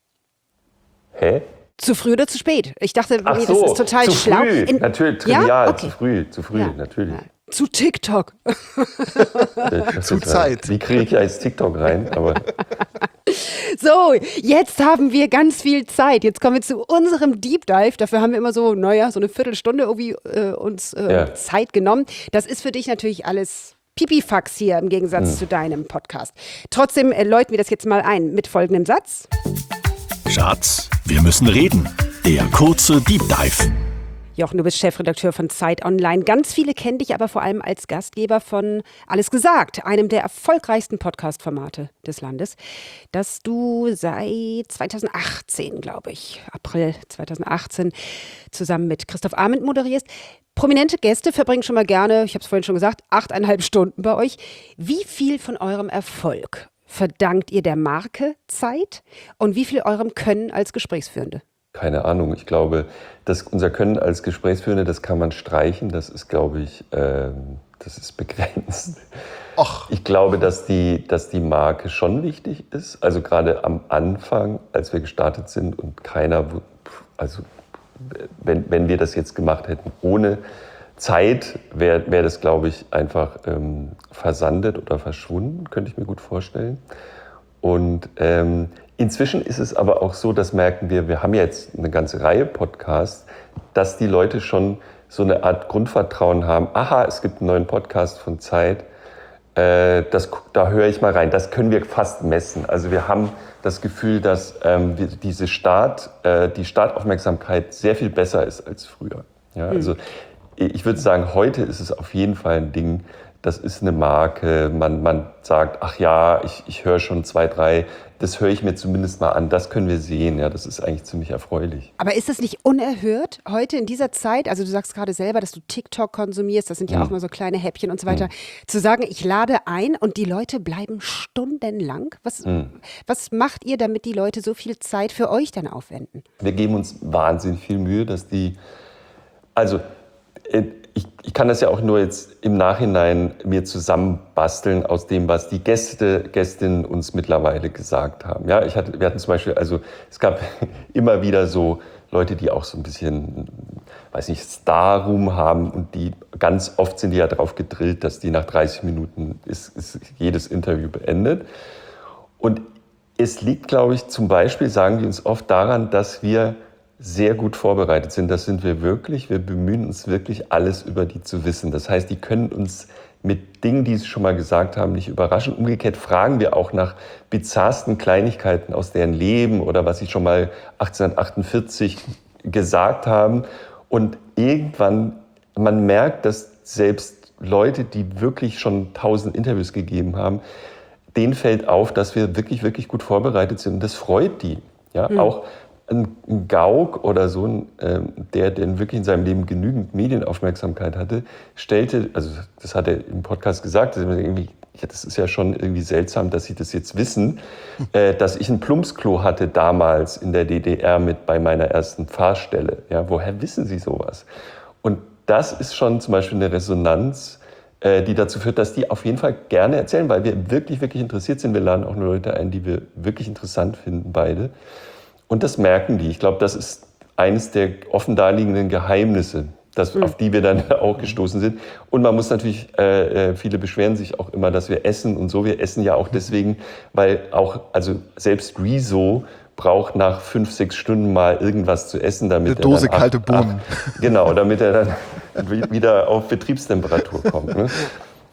Hä? Zu früh oder zu spät? Ich dachte, Ach nee, so, das ist total zu schlau. früh. In- Natürlich, Ja? trivial, Okay. zu früh, zu früh, Ja. natürlich. Ja. Zu TikTok. Das Zu ist, äh, Zeit. Wie kriege ich jetzt TikTok rein? Aber So, jetzt haben wir ganz viel Zeit. Jetzt kommen wir zu unserem Deep Dive. Dafür haben wir immer so, naja, so eine Viertelstunde irgendwie äh, uns äh, Ja. Zeit genommen. Das ist für dich natürlich alles Pipifax hier im Gegensatz Hm. zu deinem Podcast. Trotzdem äh, läuten wir das jetzt mal ein mit folgendem Satz. Schatz, wir müssen reden. Der kurze Deep Dive. Jochen, du bist Chefredakteur von Zeit Online. Ganz viele kennen dich aber vor allem als Gastgeber von Alles gesagt, einem der erfolgreichsten Podcast-Formate des Landes, das du seit zweitausendachtzehn, glaube ich, April zweitausendachtzehn, zusammen mit Christoph Arment moderierst. Prominente Gäste verbringen schon mal gerne, ich habe es vorhin schon gesagt, achteinhalb Stunden bei euch. Wie viel von eurem Erfolg verdankt ihr der Marke Zeit und wie viel eurem Können als Gesprächsführende? keine Ahnung, ich glaube, dass unser Können als Gesprächsführende, das kann man streichen. Das ist, glaube ich, ähm, das ist begrenzt. Och. Ich glaube, dass die, dass die Marke schon wichtig ist. Also gerade am Anfang, als wir gestartet sind und keiner, also wenn, wenn wir das jetzt gemacht hätten ohne Zeit, wäre wär das, glaube ich, einfach ähm, versandet oder verschwunden, könnte ich mir gut vorstellen. Und ähm, inzwischen ist es aber auch so, das merken wir, wir haben jetzt eine ganze Reihe Podcasts, dass die Leute schon so eine Art Grundvertrauen haben. Aha, es gibt einen neuen Podcast von Zeit, äh, das, da höre ich mal rein. Das können wir fast messen. Also wir haben das Gefühl, dass ähm, wir, diese Start, äh, die Startaufmerksamkeit sehr viel besser ist als früher. Ja, also ich würde sagen, heute ist es auf jeden Fall ein Ding, das ist eine Marke, man, man sagt, ach ja, ich, ich höre schon zwei, drei, das höre ich mir zumindest mal an, das können wir sehen, ja, das ist eigentlich ziemlich erfreulich. Aber ist das nicht unerhört heute in dieser Zeit, also du sagst gerade selber, dass du TikTok konsumierst, das sind ja Mhm. auch mal so kleine Häppchen und so weiter, zu sagen, ich lade ein und die Leute bleiben stundenlang? Was, Mhm. was macht ihr, damit die Leute so viel Zeit für euch dann aufwenden? Wir geben uns wahnsinnig viel Mühe, dass die, also äh, ich, ich kann das ja auch nur jetzt im Nachhinein mir zusammenbasteln aus dem, was die Gäste, Gästinnen uns mittlerweile gesagt haben. Ja, ich hatte, wir hatten zum Beispiel, also es gab immer wieder so Leute, die auch so ein bisschen, weiß nicht, Star-Ruhm haben und die ganz oft sind die ja darauf gedrillt, dass die nach dreißig Minuten ist, ist jedes Interview beendet. Und es liegt, glaube ich, zum Beispiel, sagen die uns oft daran, dass wir sehr gut vorbereitet sind. Das sind wir wirklich. Wir bemühen uns wirklich, alles über die zu wissen. Das heißt, die können uns mit Dingen, die sie schon mal gesagt haben, nicht überraschen. Umgekehrt fragen wir auch nach bizarrsten Kleinigkeiten aus deren Leben oder was sie schon mal achtzehnhundertachtundvierzig gesagt haben. Und irgendwann, man merkt, dass selbst Leute, die wirklich schon tausend Interviews gegeben haben, denen fällt auf, dass wir wirklich, wirklich gut vorbereitet sind. Und das freut die. Ja, mhm. Auch ein Gauck oder so, ein, ähm, der, der wirklich in seinem Leben genügend Medienaufmerksamkeit hatte, stellte, also das hat er im Podcast gesagt, dass irgendwie, ja, das ist ja schon irgendwie seltsam, dass Sie das jetzt wissen, äh, dass ich ein Plumpsklo hatte damals in der D D R mit bei meiner ersten Fahrstelle. Ja, woher wissen Sie sowas? Und das ist schon zum Beispiel eine Resonanz, äh, die dazu führt, dass die auf jeden Fall gerne erzählen, weil wir wirklich, wirklich interessiert sind. Wir laden auch nur Leute ein, die wir wirklich interessant finden, beide. Und das merken die. Ich glaube, das ist eines der offen daliegenden Geheimnisse, das, mhm. auf die wir dann auch gestoßen sind. Und man muss natürlich, äh, viele beschweren sich auch immer, dass wir essen und so. Wir essen ja auch deswegen, weil auch, also selbst Rezo braucht nach fünf, sechs Stunden mal irgendwas zu essen, damit Eine Dose er dann, kalte Bohnen. Ach, genau, damit er dann wieder auf Betriebstemperatur kommt. Ne?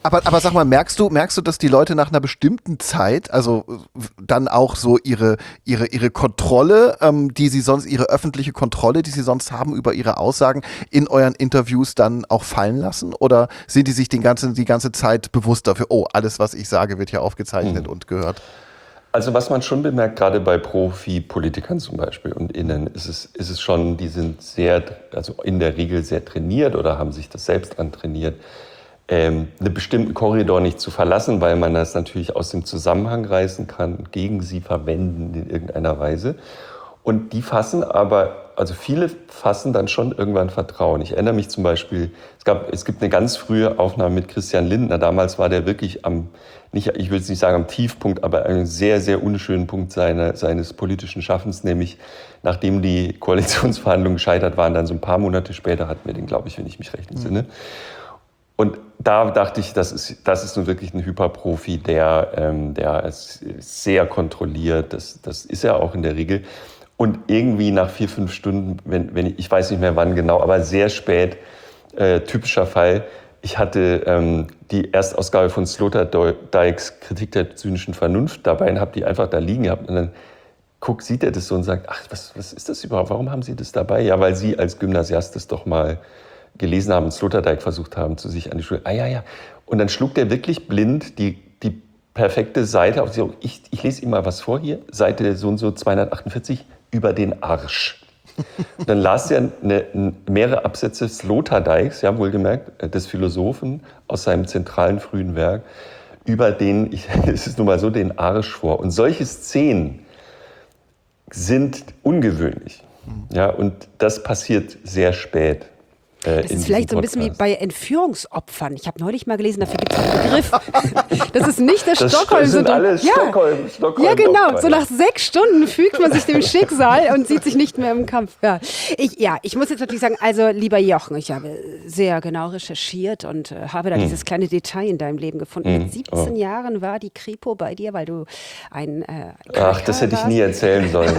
Aber, aber sag mal, merkst du, merkst du, dass die Leute nach einer bestimmten Zeit, also dann auch so ihre, ihre, ihre Kontrolle, ähm, die sie sonst, ihre öffentliche Kontrolle, die sie sonst haben über ihre Aussagen in euren Interviews dann auch fallen lassen? Oder sind die sich den ganzen, die ganze Zeit bewusst dafür, oh, alles, was ich sage, wird ja aufgezeichnet hm. und gehört? Also was man schon bemerkt, gerade bei Profi-Politikern zum Beispiel und Innen, ist es, ist es schon, die sind sehr, also in der Regel sehr trainiert oder haben sich das selbst antrainiert, ähm, einen bestimmten Korridor nicht zu verlassen, weil man das natürlich aus dem Zusammenhang reißen kann, gegen sie verwenden in irgendeiner Weise. Und die fassen aber, also viele fassen dann schon irgendwann Vertrauen. Ich erinnere mich zum Beispiel, es gab, es gibt eine ganz frühe Aufnahme mit Christian Lindner. Damals war der wirklich am, nicht, ich will jetzt nicht sagen am Tiefpunkt, aber einem sehr, sehr unschönen Punkt seiner, seines politischen Schaffens, nämlich nachdem die Koalitionsverhandlungen gescheitert waren, dann so ein paar Monate später hatten wir den, glaube ich, wenn ich mich recht entsinne. Mhm. Und da dachte ich, das ist, das ist nun wirklich ein Hyperprofi, der, ähm, der ist sehr kontrolliert, das, das ist er auch in der Regel. Und irgendwie nach vier, fünf Stunden, wenn, wenn ich, ich weiß nicht mehr wann genau, aber sehr spät, äh, typischer Fall, ich hatte ähm, die Erstausgabe von Sloterdijks Kritik der zynischen Vernunft dabei und habe die einfach da liegen gehabt. Und dann guckt, sieht er das so und sagt, ach, was, was ist das überhaupt, warum haben Sie das dabei? Ja, weil Sie als Gymnasiast das doch mal gelesen haben und Sloterdijk versucht haben, zu sich an die Schule. Ah ja, ja. Und dann schlug der wirklich blind die, die perfekte Seite auf. Ich, ich lese ihm mal was vor hier, Seite so und so zweihundertachtundvierzig, über den Arsch. Und dann las er eine, mehrere Absätze Sloterdijks, ja wohlgemerkt, des Philosophen aus seinem zentralen frühen Werk, über den, ich, es ist nun mal so, den Arsch vor. Und solche Szenen sind ungewöhnlich. Ja, und das passiert sehr spät. Das ist vielleicht so ein bisschen wie bei Entführungsopfern. Ich habe neulich mal gelesen, dafür gibt es einen Begriff. Das ist nicht das, das Stockholm-Syndrom. Alles ja. Stockholm, Stockholm ja, genau. So nach sechs Stunden fügt man sich dem Schicksal und sieht sich nicht mehr im Kampf. Ja. Ich, ja, ich muss jetzt natürlich sagen, also lieber Jochen, ich habe sehr genau recherchiert und äh, habe da hm. dieses kleine Detail in deinem Leben gefunden. Hm. Mit siebzehn oh. Jahren war die Kripo bei dir, weil du ein äh, Ach, das hätte ich nie erzählen sollen.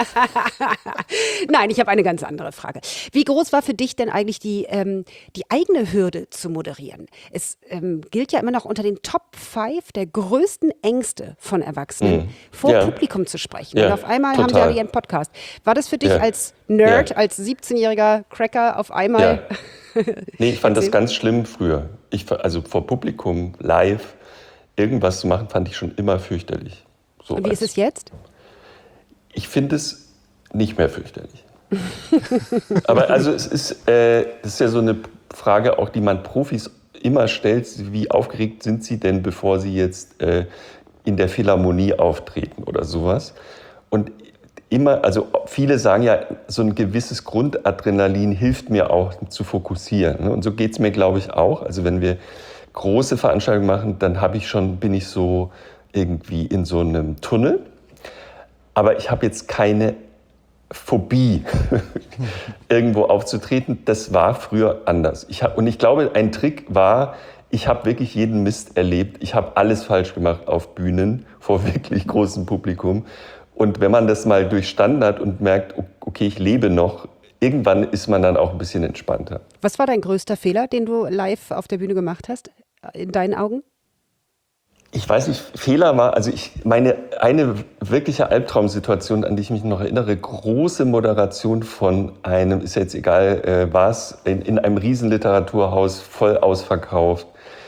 Nein, ich habe eine ganz andere Frage. Wie groß war für dich denn eigentlich die Die, ähm, die eigene Hürde zu moderieren? Es ähm, gilt ja immer noch unter den Top fünf der größten Ängste von Erwachsenen, mhm. vor ja. Publikum zu sprechen. Ja. Und auf einmal Total. haben sie alle ihren Podcast. War das für dich ja. als Nerd, ja. als siebzehnjähriger Cracker auf einmal? Ja. Nee, ich fand das ganz schlimm früher. Ich, also vor Publikum, live, irgendwas zu machen, fand ich schon immer fürchterlich. So Und wie ist es jetzt? Ich finde es nicht mehr fürchterlich. Aber also es ist, äh, das ist ja so eine Frage, auch die man Profis immer stellt, wie aufgeregt sind sie denn, bevor sie jetzt äh, in der Philharmonie auftreten oder sowas. Und immer, also viele sagen ja, so ein gewisses Grundadrenalin hilft mir auch zu fokussieren. Und so geht es mir, glaube ich, auch. Also wenn wir große Veranstaltungen machen, dann habe ich schon, bin ich so irgendwie in so einem Tunnel. Aber ich habe jetzt keine Phobie, irgendwo aufzutreten. Das war früher anders. Ich hab, und ich glaube, ein Trick war, ich habe wirklich jeden Mist erlebt. Ich habe alles falsch gemacht auf Bühnen vor wirklich großem Publikum. Und wenn man das mal durchstanden hat und merkt, okay, ich lebe noch, irgendwann ist man dann auch ein bisschen entspannter. Was war dein größter Fehler, den du live auf der Bühne gemacht hast, in deinen Augen? Ich weiß nicht, Fehler war, also ich meine, eine wirkliche Albtraumsituation, an die ich mich noch erinnere, große Moderation von einem, ist jetzt egal äh, was, in, in einem Riesenliteraturhaus, voll ausverkauft,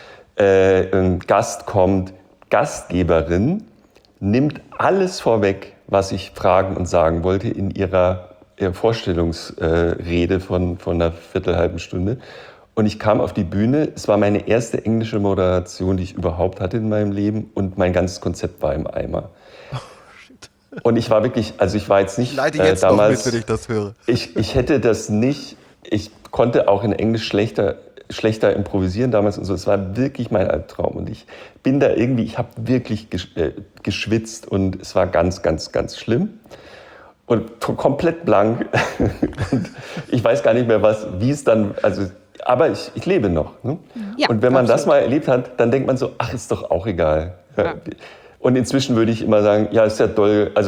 äh, ein Gast kommt, Gastgeberin nimmt alles vorweg, was ich fragen und sagen wollte in ihrer, ihrer Vorstellungsrede von, von einer viertelhalben Stunde. Und ich kam auf die Bühne, es war meine erste englische Moderation, die ich überhaupt hatte in meinem Leben und mein ganzes Konzept war im Eimer. Oh, shit. Und ich war wirklich, also ich war jetzt nicht ich leide jetzt äh, damals, noch mit, wenn ich das höre. Ich, ich hätte das nicht, ich konnte auch in Englisch schlechter, schlechter improvisieren damals und so, es war wirklich mein Albtraum und ich bin da irgendwie, ich habe wirklich geschwitzt und es war ganz, ganz, ganz schlimm. Und komplett blank und ich weiß gar nicht mehr, was, wie es dann, also aber ich, ich lebe noch. Ne? Ja, und wenn man absolut. das mal erlebt hat, dann denkt man so, ach, ist doch auch egal. Ja. Und inzwischen würde ich immer sagen, ja, ist ja toll. Also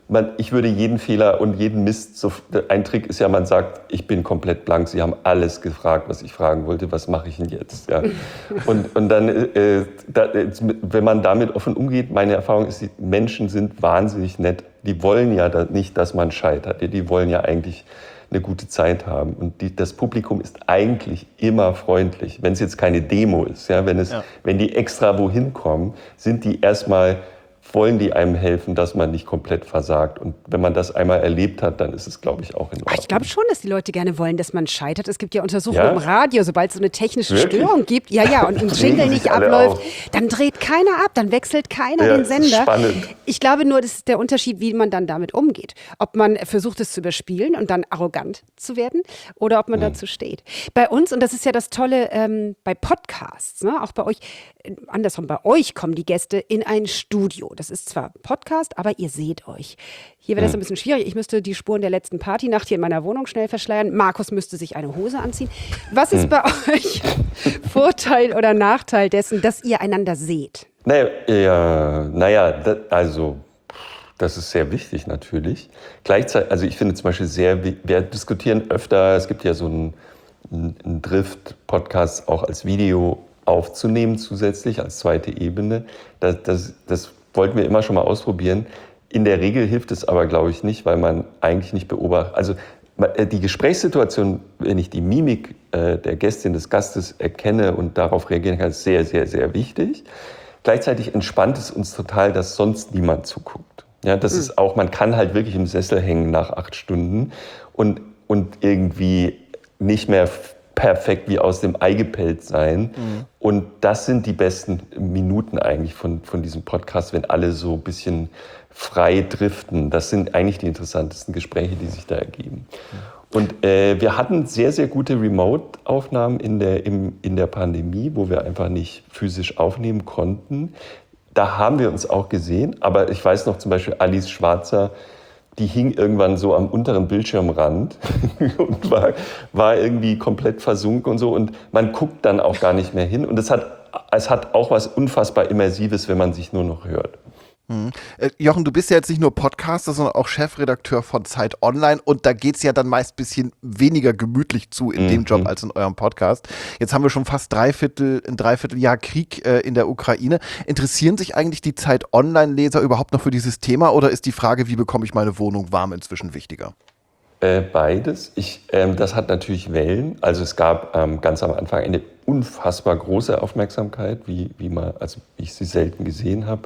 man, ich würde jeden Fehler und jeden Mist, so, ein Trick ist ja, man sagt, ich bin komplett blank, Sie haben alles gefragt, was ich fragen wollte, was mache ich denn jetzt? Ja. Und, und dann, äh, da, wenn man damit offen umgeht, meine Erfahrung ist, die Menschen sind wahnsinnig nett. Die wollen ja da nicht, dass man scheitert. Die wollen ja eigentlich eine gute Zeit haben. Und die, das Publikum ist eigentlich immer freundlich. Wenn es jetzt keine Demo ist, ja, wenn, es, ja. wenn die extra wohin kommen, sind die erstmal, wollen die einem helfen, dass man nicht komplett versagt. Und wenn man das einmal erlebt hat, dann ist es, glaube ich, auch in Ordnung. Ich glaube schon, dass die Leute gerne wollen, dass man scheitert. Es gibt ja Untersuchungen ja? im Radio, sobald es so eine technische Wirklich? Störung gibt, ja, ja, und ein Jingle nicht abläuft, dann dreht keiner ab, dann wechselt keiner ja, den Sender. Das ist spannend. Ich glaube nur, das ist der Unterschied, wie man dann damit umgeht. Ob man versucht, es zu überspielen und dann arrogant zu werden oder ob man mhm. dazu steht. Bei uns, und das ist ja das Tolle ähm, bei Podcasts, ne, auch bei euch, äh, andersrum, bei euch kommen die Gäste in ein Studio. Das ist zwar Podcast, aber ihr seht euch. Hier wäre das ein bisschen schwierig. Ich müsste die Spuren der letzten Partynacht hier in meiner Wohnung schnell verschleiern. Markus müsste sich eine Hose anziehen. Was ist bei euch Vorteil oder Nachteil dessen, dass ihr einander seht? Naja, ja, naja das, also das ist sehr wichtig natürlich. Gleichzeitig, also ich finde zum Beispiel sehr, wir diskutieren öfter, es gibt ja so einen, einen Drift-Podcast auch als Video aufzunehmen zusätzlich, als zweite Ebene. Das, das, das wollten wir immer schon mal ausprobieren. In der Regel hilft es aber, glaube ich, nicht, weil man eigentlich nicht beobachtet. Also die Gesprächssituation, wenn ich die Mimik äh, der Gästin, des Gastes erkenne und darauf reagieren kann, ist sehr, sehr, sehr wichtig. Gleichzeitig entspannt es uns total, dass sonst niemand zuguckt. Ja, das mhm. ist auch, man kann halt wirklich im Sessel hängen nach acht Stunden und, und irgendwie nicht mehr perfekt wie aus dem Ei gepellt sein. Mhm. Und das sind die besten Minuten eigentlich von, von diesem Podcast, wenn alle so ein bisschen frei driften. Das sind eigentlich die interessantesten Gespräche, die sich da ergeben. Und äh, wir hatten sehr, sehr gute Remote-Aufnahmen in der, im, in der Pandemie, wo wir einfach nicht physisch aufnehmen konnten. Da haben wir uns auch gesehen. Aber ich weiß noch zum Beispiel Alice Schwarzer, die hing irgendwann so am unteren Bildschirmrand und war, war irgendwie komplett versunken und so. Und man guckt dann auch gar nicht mehr hin. Und es hat, es hat auch was unfassbar Immersives, wenn man sich nur noch hört. Hm. Äh, Jochen, du bist ja jetzt nicht nur Podcaster, sondern auch Chefredakteur von Zeit Online und da geht es ja dann meist ein bisschen weniger gemütlich zu in mhm. dem Job als in eurem Podcast. Jetzt haben wir schon fast dreiviertel, ein Dreivierteljahr Krieg äh, in der Ukraine. Interessieren sich eigentlich die Zeit Online-Leser überhaupt noch für dieses Thema oder ist die Frage, wie bekomme ich meine Wohnung warm, inzwischen wichtiger? Äh, beides. Ich, ähm, das hat natürlich Wellen. Also es gab ähm, ganz am Anfang eine unfassbar große Aufmerksamkeit, wie, wie, man, also wie ich sie selten gesehen habe.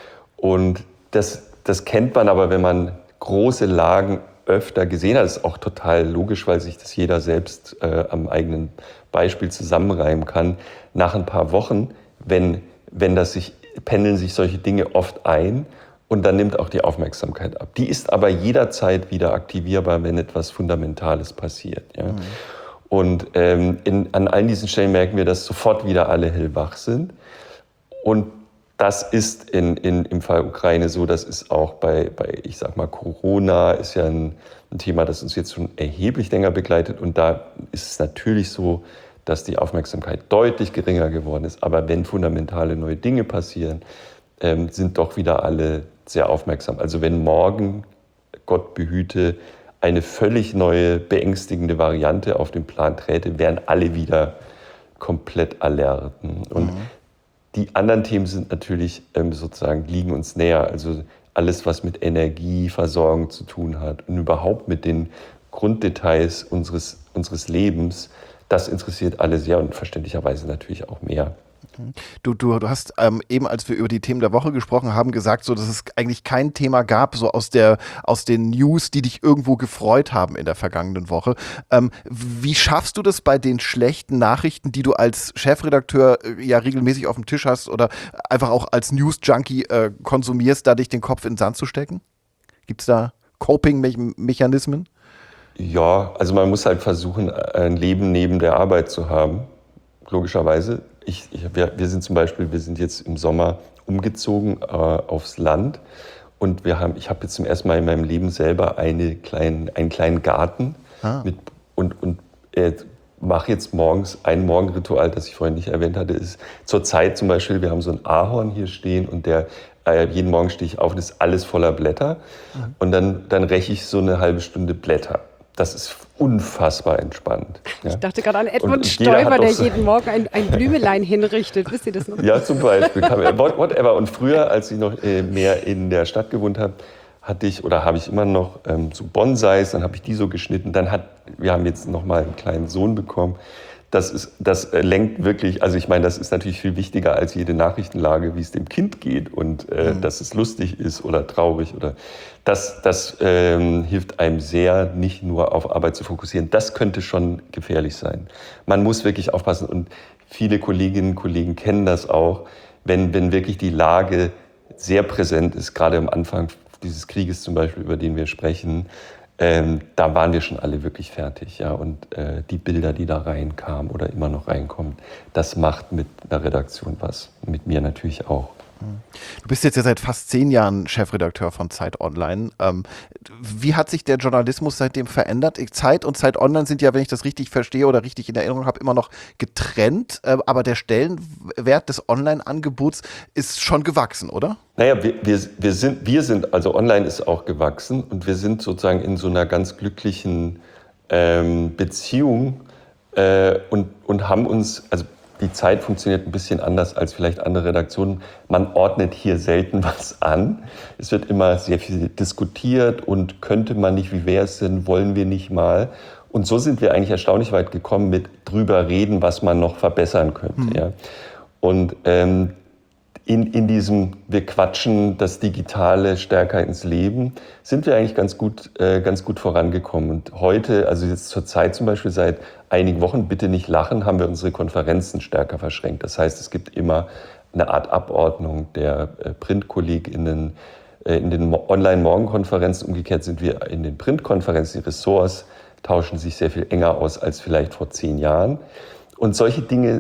Und das, das kennt man aber, wenn man große Lagen öfter gesehen hat. Das ist auch total logisch, weil sich das jeder selbst äh, am eigenen Beispiel zusammenreimen kann. Nach ein paar Wochen, wenn, wenn das sich, pendeln sich solche Dinge oft ein und dann nimmt auch die Aufmerksamkeit ab. Die ist aber jederzeit wieder aktivierbar, wenn etwas Fundamentales passiert. Ja? Mhm. Und ähm, in, an allen diesen Stellen merken wir, dass sofort wieder alle hellwach sind. Und das ist in, in, im Fall Ukraine so, das ist auch bei, bei, ich sag mal, Corona ist ja ein, ein Thema, das uns jetzt schon erheblich länger begleitet. Und da ist es natürlich so, dass die Aufmerksamkeit deutlich geringer geworden ist. Aber wenn fundamentale neue Dinge passieren, ähm, sind doch wieder alle sehr aufmerksam. Also wenn morgen, Gott behüte, eine völlig neue, beängstigende Variante auf den Plan träte, wären alle wieder komplett alert. Und mhm. die anderen Themen sind natürlich ähm, sozusagen, liegen uns näher. Also alles, was mit Energieversorgung zu tun hat und überhaupt mit den Grunddetails unseres, unseres Lebens, das interessiert alle sehr und verständlicherweise natürlich auch mehr. Du, du, du hast ähm, eben, als wir über die Themen der Woche gesprochen haben, gesagt, so, dass es eigentlich kein Thema gab, so aus, der, aus den News, die dich irgendwo gefreut haben in der vergangenen Woche. Ähm, wie schaffst du das bei den schlechten Nachrichten, die du als Chefredakteur äh, ja regelmäßig auf dem Tisch hast oder einfach auch als News-Junkie äh, konsumierst, da dich den Kopf in den Sand zu stecken? Gibt es da Coping-Mechanismen? Ja, also man muss halt versuchen, ein Leben neben der Arbeit zu haben, logischerweise. Ich, ich, wir, wir sind zum Beispiel, wir sind jetzt im Sommer umgezogen äh, aufs Land und wir haben, ich habe jetzt zum ersten Mal in meinem Leben selber eine kleinen, einen kleinen Garten ah. mit, und, und äh, mache jetzt morgens ein Morgenritual, das ich vorhin nicht erwähnt hatte, ist zur Zeit zum Beispiel, wir haben so ein Ahorn hier stehen und der äh, jeden Morgen stehe ich auf und ist alles voller Blätter. Mhm. Und dann, dann räche ich so eine halbe Stunde Blätter. Das ist unfassbar entspannt. Ja? Ich dachte gerade an Edmund und Stoiber, der jeden Morgen ein, ein Blümelein hinrichtet. Wisst ihr das noch? Ja, zum Beispiel. Whatever. Und früher, als ich noch äh, mehr in der Stadt gewohnt habe, hatte ich oder habe ich immer noch ähm, so Bonsais. Dann habe ich die so geschnitten. Dann hat, wir haben jetzt noch mal einen kleinen Sohn bekommen. Das, ist, das lenkt wirklich, also ich meine, das ist natürlich viel wichtiger als jede Nachrichtenlage, wie es dem Kind geht und äh, mhm. dass es lustig ist oder traurig. Oder das das ähm, hilft einem sehr, nicht nur auf Arbeit zu fokussieren. Das könnte schon gefährlich sein. Man muss wirklich aufpassen und viele Kolleginnen und Kollegen kennen das auch, wenn, wenn wirklich die Lage sehr präsent ist, gerade am Anfang dieses Krieges zum Beispiel, über den wir sprechen, Ähm, da waren wir schon alle wirklich fertig. Ja? Und äh, die Bilder, die da reinkamen oder immer noch reinkommen, das macht mit einer Redaktion was. Mit mir natürlich auch. Du bist jetzt ja seit fast zehn Jahren Chefredakteur von Zeit Online. Ähm, wie hat sich der Journalismus seitdem verändert? Zeit und Zeit Online sind ja, wenn ich das richtig verstehe oder richtig in Erinnerung habe, immer noch getrennt. Äh, aber der Stellenwert des Online-Angebots ist schon gewachsen, oder? Naja, wir, wir, wir, sind, wir sind, also online ist auch gewachsen und wir sind sozusagen in so einer ganz glücklichen ähm, Beziehung äh, und, und haben uns, also die Zeit funktioniert ein bisschen anders als vielleicht andere Redaktionen. Man ordnet hier selten was an. Es wird immer sehr viel diskutiert und könnte man nicht, wie wäre es denn, wollen wir nicht mal. Und so sind wir eigentlich erstaunlich weit gekommen mit drüber reden, was man noch verbessern könnte. Mhm. Ja. Und ähm, in, in diesem, wir quatschen das Digitale stärker ins Leben, sind wir eigentlich ganz gut, äh, ganz gut vorangekommen. Und heute, also jetzt zur Zeit zum Beispiel seit einigen Wochen, bitte nicht lachen, haben wir unsere Konferenzen stärker verschränkt. Das heißt, es gibt immer eine Art Abordnung der äh, PrintkollegInnen äh, in den Online-Morgenkonferenzen. Umgekehrt sind wir in den Printkonferenzen, die Ressorts tauschen sich sehr viel enger aus als vielleicht vor zehn Jahren. Und solche Dinge,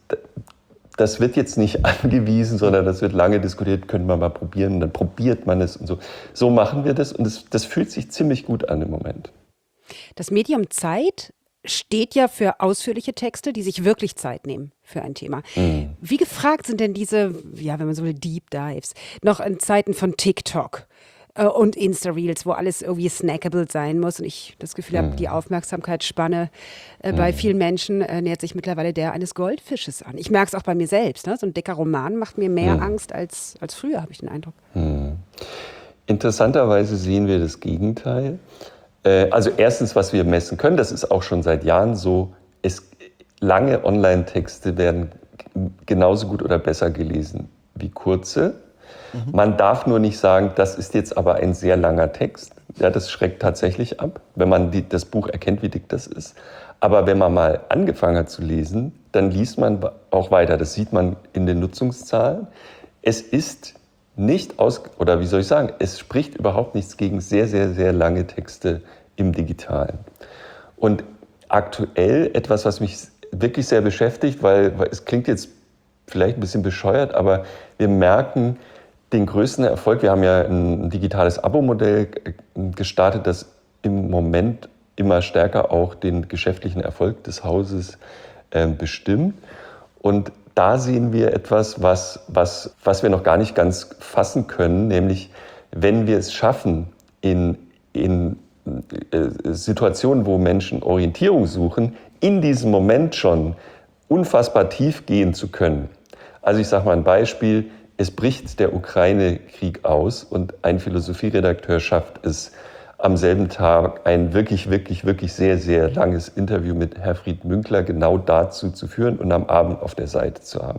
das wird jetzt nicht angewiesen, sondern das wird lange diskutiert, könnte man mal probieren, und dann probiert man es und so. So machen wir das und das, das fühlt sich ziemlich gut an im Moment. Das Medium Zeit steht ja für ausführliche Texte, die sich wirklich Zeit nehmen für ein Thema. Mhm. Wie gefragt sind denn diese, ja, wenn man so will, Deep Dives, noch in Zeiten von TikTok äh, und Insta-Reels, wo alles irgendwie snackable sein muss und ich das Gefühl mhm. habe, die Aufmerksamkeitsspanne äh, mhm. bei vielen Menschen äh, nähert sich mittlerweile der eines Goldfisches an. Ich merke es auch bei mir selbst. Ne? So ein dicker Roman macht mir mehr mhm. Angst als, als früher, habe ich den Eindruck. Mhm. Interessanterweise sehen wir das Gegenteil. Also erstens, was wir messen können, das ist auch schon seit Jahren so, es, lange Online-Texte werden genauso gut oder besser gelesen wie kurze. Mhm. Man darf nur nicht sagen, das ist jetzt aber ein sehr langer Text. Ja, das schreckt tatsächlich ab, wenn man die, das Buch erkennt, wie dick das ist. Aber wenn man mal angefangen hat zu lesen, dann liest man auch weiter. Das sieht man in den Nutzungszahlen. Es ist nicht aus, oder wie soll ich sagen, es spricht überhaupt nichts gegen sehr, sehr, sehr lange Texte im Digitalen. Und aktuell etwas, was mich wirklich sehr beschäftigt, weil, weil es klingt jetzt vielleicht ein bisschen bescheuert, aber wir merken den größten Erfolg. Wir haben ja ein digitales Abo-Modell gestartet, das im Moment immer stärker auch den geschäftlichen Erfolg des Hauses äh, bestimmt. Und da sehen wir etwas, was, was, was wir noch gar nicht ganz fassen können, nämlich wenn wir es schaffen, in, in äh, Situationen, wo Menschen Orientierung suchen, in diesem Moment schon unfassbar tief gehen zu können. Also ich sage mal ein Beispiel, es bricht der Ukraine-Krieg aus und ein Philosophieredakteur schafft es, am selben Tag ein wirklich, wirklich, wirklich sehr, sehr langes Interview mit Herfried Münkler genau dazu zu führen und am Abend auf der Seite zu haben.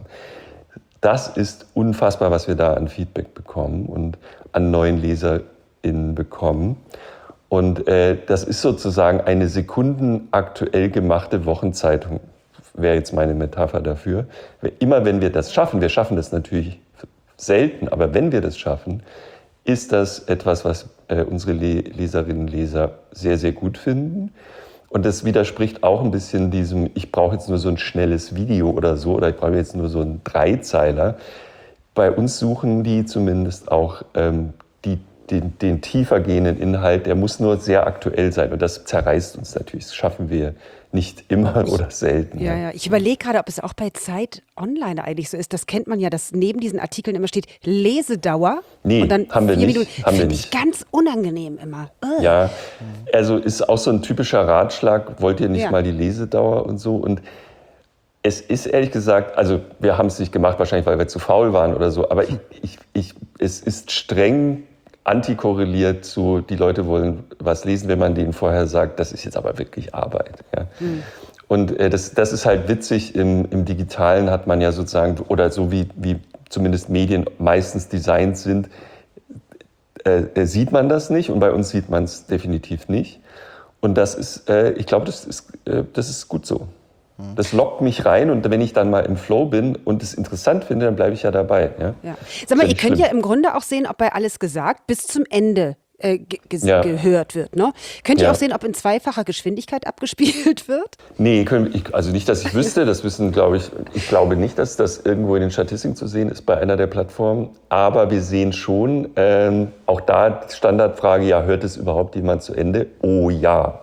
Das ist unfassbar, was wir da an Feedback bekommen und an neuen LeserInnen bekommen. Und äh, das ist sozusagen eine sekundenaktuell gemachte Wochenzeitung, wäre jetzt meine Metapher dafür. Immer wenn wir das schaffen, wir schaffen das natürlich selten, aber wenn wir das schaffen, ist das etwas, was äh, unsere Le- Leserinnen und Leser sehr, sehr gut finden. Und das widerspricht auch ein bisschen diesem, ich brauche jetzt nur so ein schnelles Video oder so, oder ich brauche jetzt nur so einen Dreizeiler. Bei uns suchen die zumindest auch ähm, die den, den tiefer gehenden Inhalt, der muss nur sehr aktuell sein. Und das zerreißt uns natürlich. Das schaffen wir nicht immer oder selten. Ja, ja. Ich überlege gerade, ob es auch bei Zeit Online eigentlich so ist. Das kennt man ja, dass neben diesen Artikeln immer steht Lesedauer. Nee, und dann haben wir vier nicht. Minuten. Haben wir Finde ich nicht. ganz unangenehm immer. Ugh. Ja, also ist auch so ein typischer Ratschlag, wollt ihr nicht Ja. mal die Lesedauer und so. Und es ist ehrlich gesagt, also wir haben es nicht gemacht, wahrscheinlich weil wir zu faul waren oder so, aber ich, ich, ich, es ist streng antikorreliert zu, die Leute wollen was lesen, wenn man denen vorher sagt, das ist jetzt aber wirklich Arbeit. Ja. Mhm. Und äh, das, das ist halt witzig, im, im Digitalen hat man ja sozusagen, oder so wie, wie zumindest Medien meistens designt sind, äh, sieht man das nicht und bei uns sieht man es definitiv nicht. Und das ist, äh, ich glaube, das ist, äh, das ist gut so. Das lockt mich rein und wenn ich dann mal im Flow bin und es interessant finde, dann bleibe ich ja dabei. Ja? Ja. Sag mal, ihr nicht könnt schlimm. ja im Grunde auch sehen, ob bei Alles gesagt bis zum Ende äh, ge ge Ja. gehört wird. Ne? Könnt ihr Ja. auch sehen, ob in zweifacher Geschwindigkeit abgespielt wird? Nee, können, ich, also nicht, dass ich wüsste, das wissen, glaube ich, ich glaube nicht, dass das irgendwo in den Statistiken zu sehen ist bei einer der Plattformen. Aber wir sehen schon, ähm, auch da die Standardfrage, ja, hört es überhaupt jemand zu Ende? Oh ja.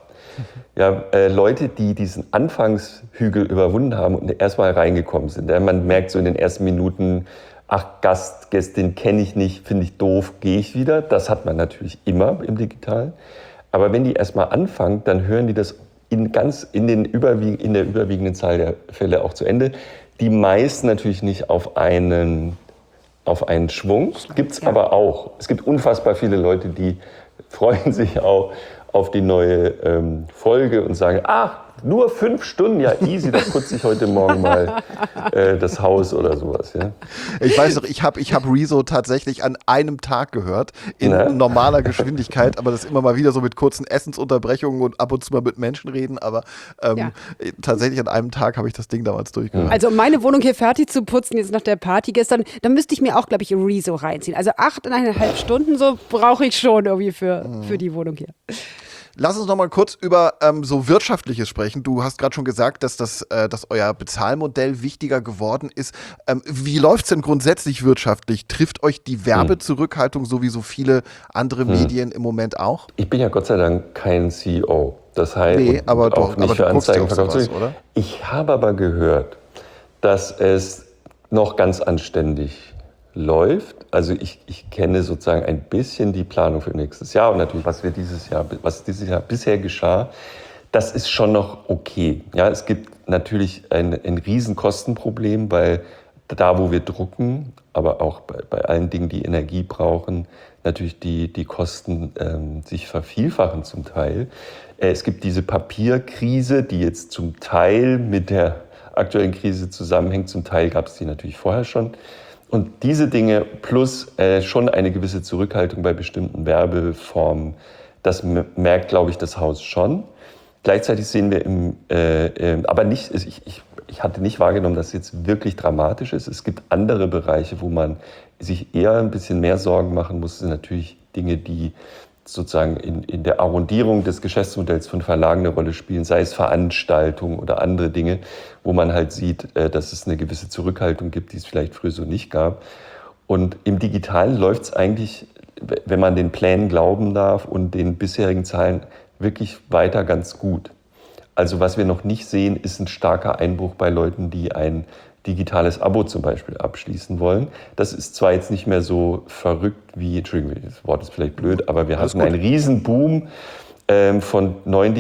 Ja, äh, Leute, die diesen Anfangshügel überwunden haben und erstmal reingekommen sind. Ja, man merkt so in den ersten Minuten, ach, Gast, Gästin kenne ich nicht, finde ich doof, gehe ich wieder. Das hat man natürlich immer im Digitalen. Aber wenn die erstmal anfangen, dann hören die das in, ganz, in, den überwieg in der überwiegenden Zahl der Fälle auch zu Ende. Die meisten natürlich nicht auf einen, auf einen Schwung, gibt es Ja. aber auch. Es gibt unfassbar viele Leute, die freuen sich auch auf die neue ähm, Folge und sagen, ach, nur fünf Stunden, ja easy, da putze ich heute Morgen mal äh, das Haus oder sowas. Ja. Ich weiß noch, ich habe ich hab Rezo tatsächlich an einem Tag gehört, in Na? normaler Geschwindigkeit, aber das immer mal wieder so mit kurzen Essensunterbrechungen und ab und zu mal mit Menschen reden, aber ähm, Ja. tatsächlich an einem Tag habe ich das Ding damals durchgehört. Also um meine Wohnung hier fertig zu putzen, jetzt nach der Party gestern, dann müsste ich mir auch, glaube ich, Rezo reinziehen. Also achteinhalb Stunden so brauche ich schon irgendwie für, für die Wohnung hier. Lass uns noch mal kurz über ähm, so Wirtschaftliches sprechen. Du hast gerade schon gesagt, dass, das, äh, dass euer Bezahlmodell wichtiger geworden ist. Ähm, wie läuft es denn grundsätzlich wirtschaftlich? Trifft euch die Werbezurückhaltung, so wie so viele andere Medien im Moment auch? Ich bin ja Gott sei Dank kein C E O. Das heißt, Nee, und aber auch doch, nicht aber für du guckst ja Anzeigen auf sowas, verkauft. oder? Ich habe aber gehört, dass es noch ganz anständig läuft. Also ich, ich kenne sozusagen ein bisschen die Planung für nächstes Jahr und natürlich, was wir dieses Jahr, was dieses Jahr bisher geschah, das ist schon noch okay. Ja, es gibt natürlich ein, ein Riesenkostenproblem, weil da, wo wir drucken, aber auch bei, bei allen Dingen, die Energie brauchen, natürlich die, die Kosten ähm, sich vervielfachen zum Teil. Äh, es gibt diese Papierkrise, die jetzt zum Teil mit der aktuellen Krise zusammenhängt. Zum Teil gab es die natürlich vorher schon. Und diese Dinge plus äh, schon eine gewisse Zurückhaltung bei bestimmten Werbeformen, das m- merkt, glaube ich, das Haus schon. Gleichzeitig sehen wir im, äh, äh, aber nicht, ich, ich, ich hatte nicht wahrgenommen, dass es jetzt wirklich dramatisch ist. Es gibt andere Bereiche, wo man sich eher ein bisschen mehr Sorgen machen muss. Das sind natürlich Dinge, die sozusagen in, in der Arrondierung des Geschäftsmodells von Verlagen eine Rolle spielen, sei es Veranstaltungen oder andere Dinge, wo man halt sieht, dass es eine gewisse Zurückhaltung gibt, die es vielleicht früher so nicht gab. Und im Digitalen läuft es eigentlich, wenn man den Plänen glauben darf und den bisherigen Zahlen, wirklich weiter ganz gut. Also was wir noch nicht sehen, ist ein starker Einbruch bei Leuten, die ein digitales Abo zum Beispiel abschließen wollen. Das ist zwar jetzt nicht mehr so verrückt wie, Entschuldigung, das Wort ist vielleicht blöd, aber wir hatten einen riesen Boom ähm, von neuen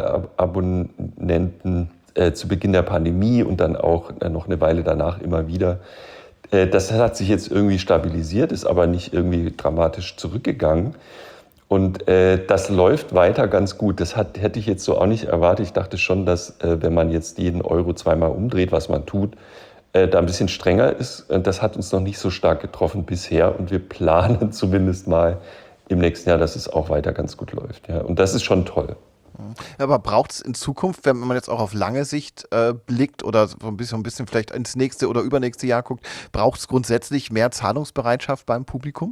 Digitalabonnenten äh, zu Beginn der Pandemie und dann auch äh, noch eine Weile danach immer wieder. Äh, das hat sich jetzt irgendwie stabilisiert, ist aber nicht irgendwie dramatisch zurückgegangen. Und äh, das läuft weiter ganz gut. Das hat, hätte ich jetzt so auch nicht erwartet. Ich dachte schon, dass äh, wenn man jetzt jeden Euro zweimal umdreht, was man tut, äh, da ein bisschen strenger ist. Und das hat uns noch nicht so stark getroffen bisher. Und wir planen zumindest mal im nächsten Jahr, dass es auch weiter ganz gut läuft. Ja. Und das ist schon toll. Aber braucht es in Zukunft, wenn man jetzt auch auf lange Sicht äh, blickt oder so ein bisschen, ein bisschen vielleicht ins nächste oder übernächste Jahr guckt, braucht es grundsätzlich mehr Zahlungsbereitschaft beim Publikum?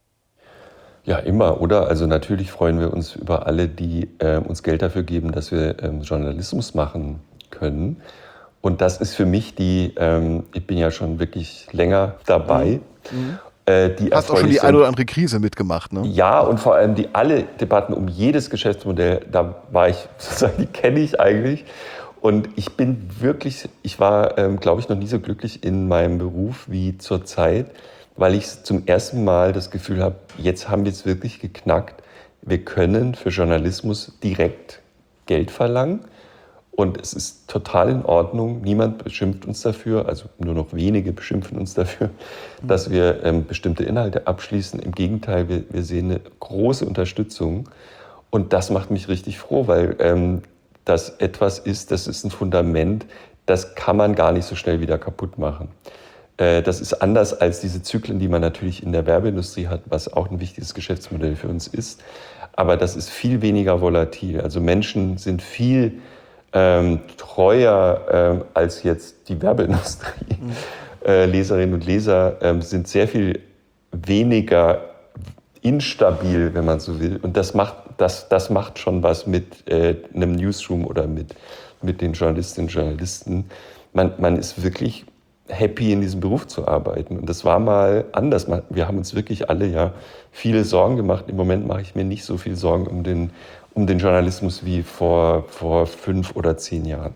Ja, immer, oder? Also natürlich freuen wir uns über alle, die äh, uns Geld dafür geben, dass wir ähm, Journalismus machen können. Und das ist für mich die, ähm, ich bin ja schon wirklich länger dabei. Mhm. äh, die Hast auch schon die eine oder andere Krise mitgemacht, ne? Ja, und vor allem die alle Debatten um jedes Geschäftsmodell, da war ich sozusagen, die kenne ich eigentlich. Und ich bin wirklich, ich war, ähm, glaube ich, noch nie so glücklich in meinem Beruf wie zurzeit, weil ich zum ersten Mal das Gefühl habe, jetzt haben wir es wirklich geknackt. Wir können für Journalismus direkt Geld verlangen. Und es ist total in Ordnung. Niemand beschimpft uns dafür, also nur noch wenige beschimpfen uns dafür, dass wir ähm, bestimmte Inhalte abschließen. Im Gegenteil, wir, wir sehen eine große Unterstützung. Und das macht mich richtig froh, weil ähm, das etwas ist, das ist ein Fundament, das kann man gar nicht so schnell wieder kaputt machen. Äh, das ist anders als diese Zyklen, die man natürlich in der Werbeindustrie hat, was auch ein wichtiges Geschäftsmodell für uns ist. Aber das ist viel weniger volatil. Also Menschen sind viel Ähm, treuer ähm, als jetzt die Werbeindustrie. Mhm. Äh, Leserinnen und Leser ähm, sind sehr viel weniger instabil, wenn man so will. Und das macht, das, das macht schon was mit äh, einem Newsroom oder mit, mit den Journalistinnen und Journalisten. Man, man ist wirklich happy, in diesem Beruf zu arbeiten. Und das war mal anders. Wir haben uns wirklich alle ja viele Sorgen gemacht. Im Moment mache ich mir nicht so viel Sorgen um den um den Journalismus wie vor, vor fünf oder zehn Jahren.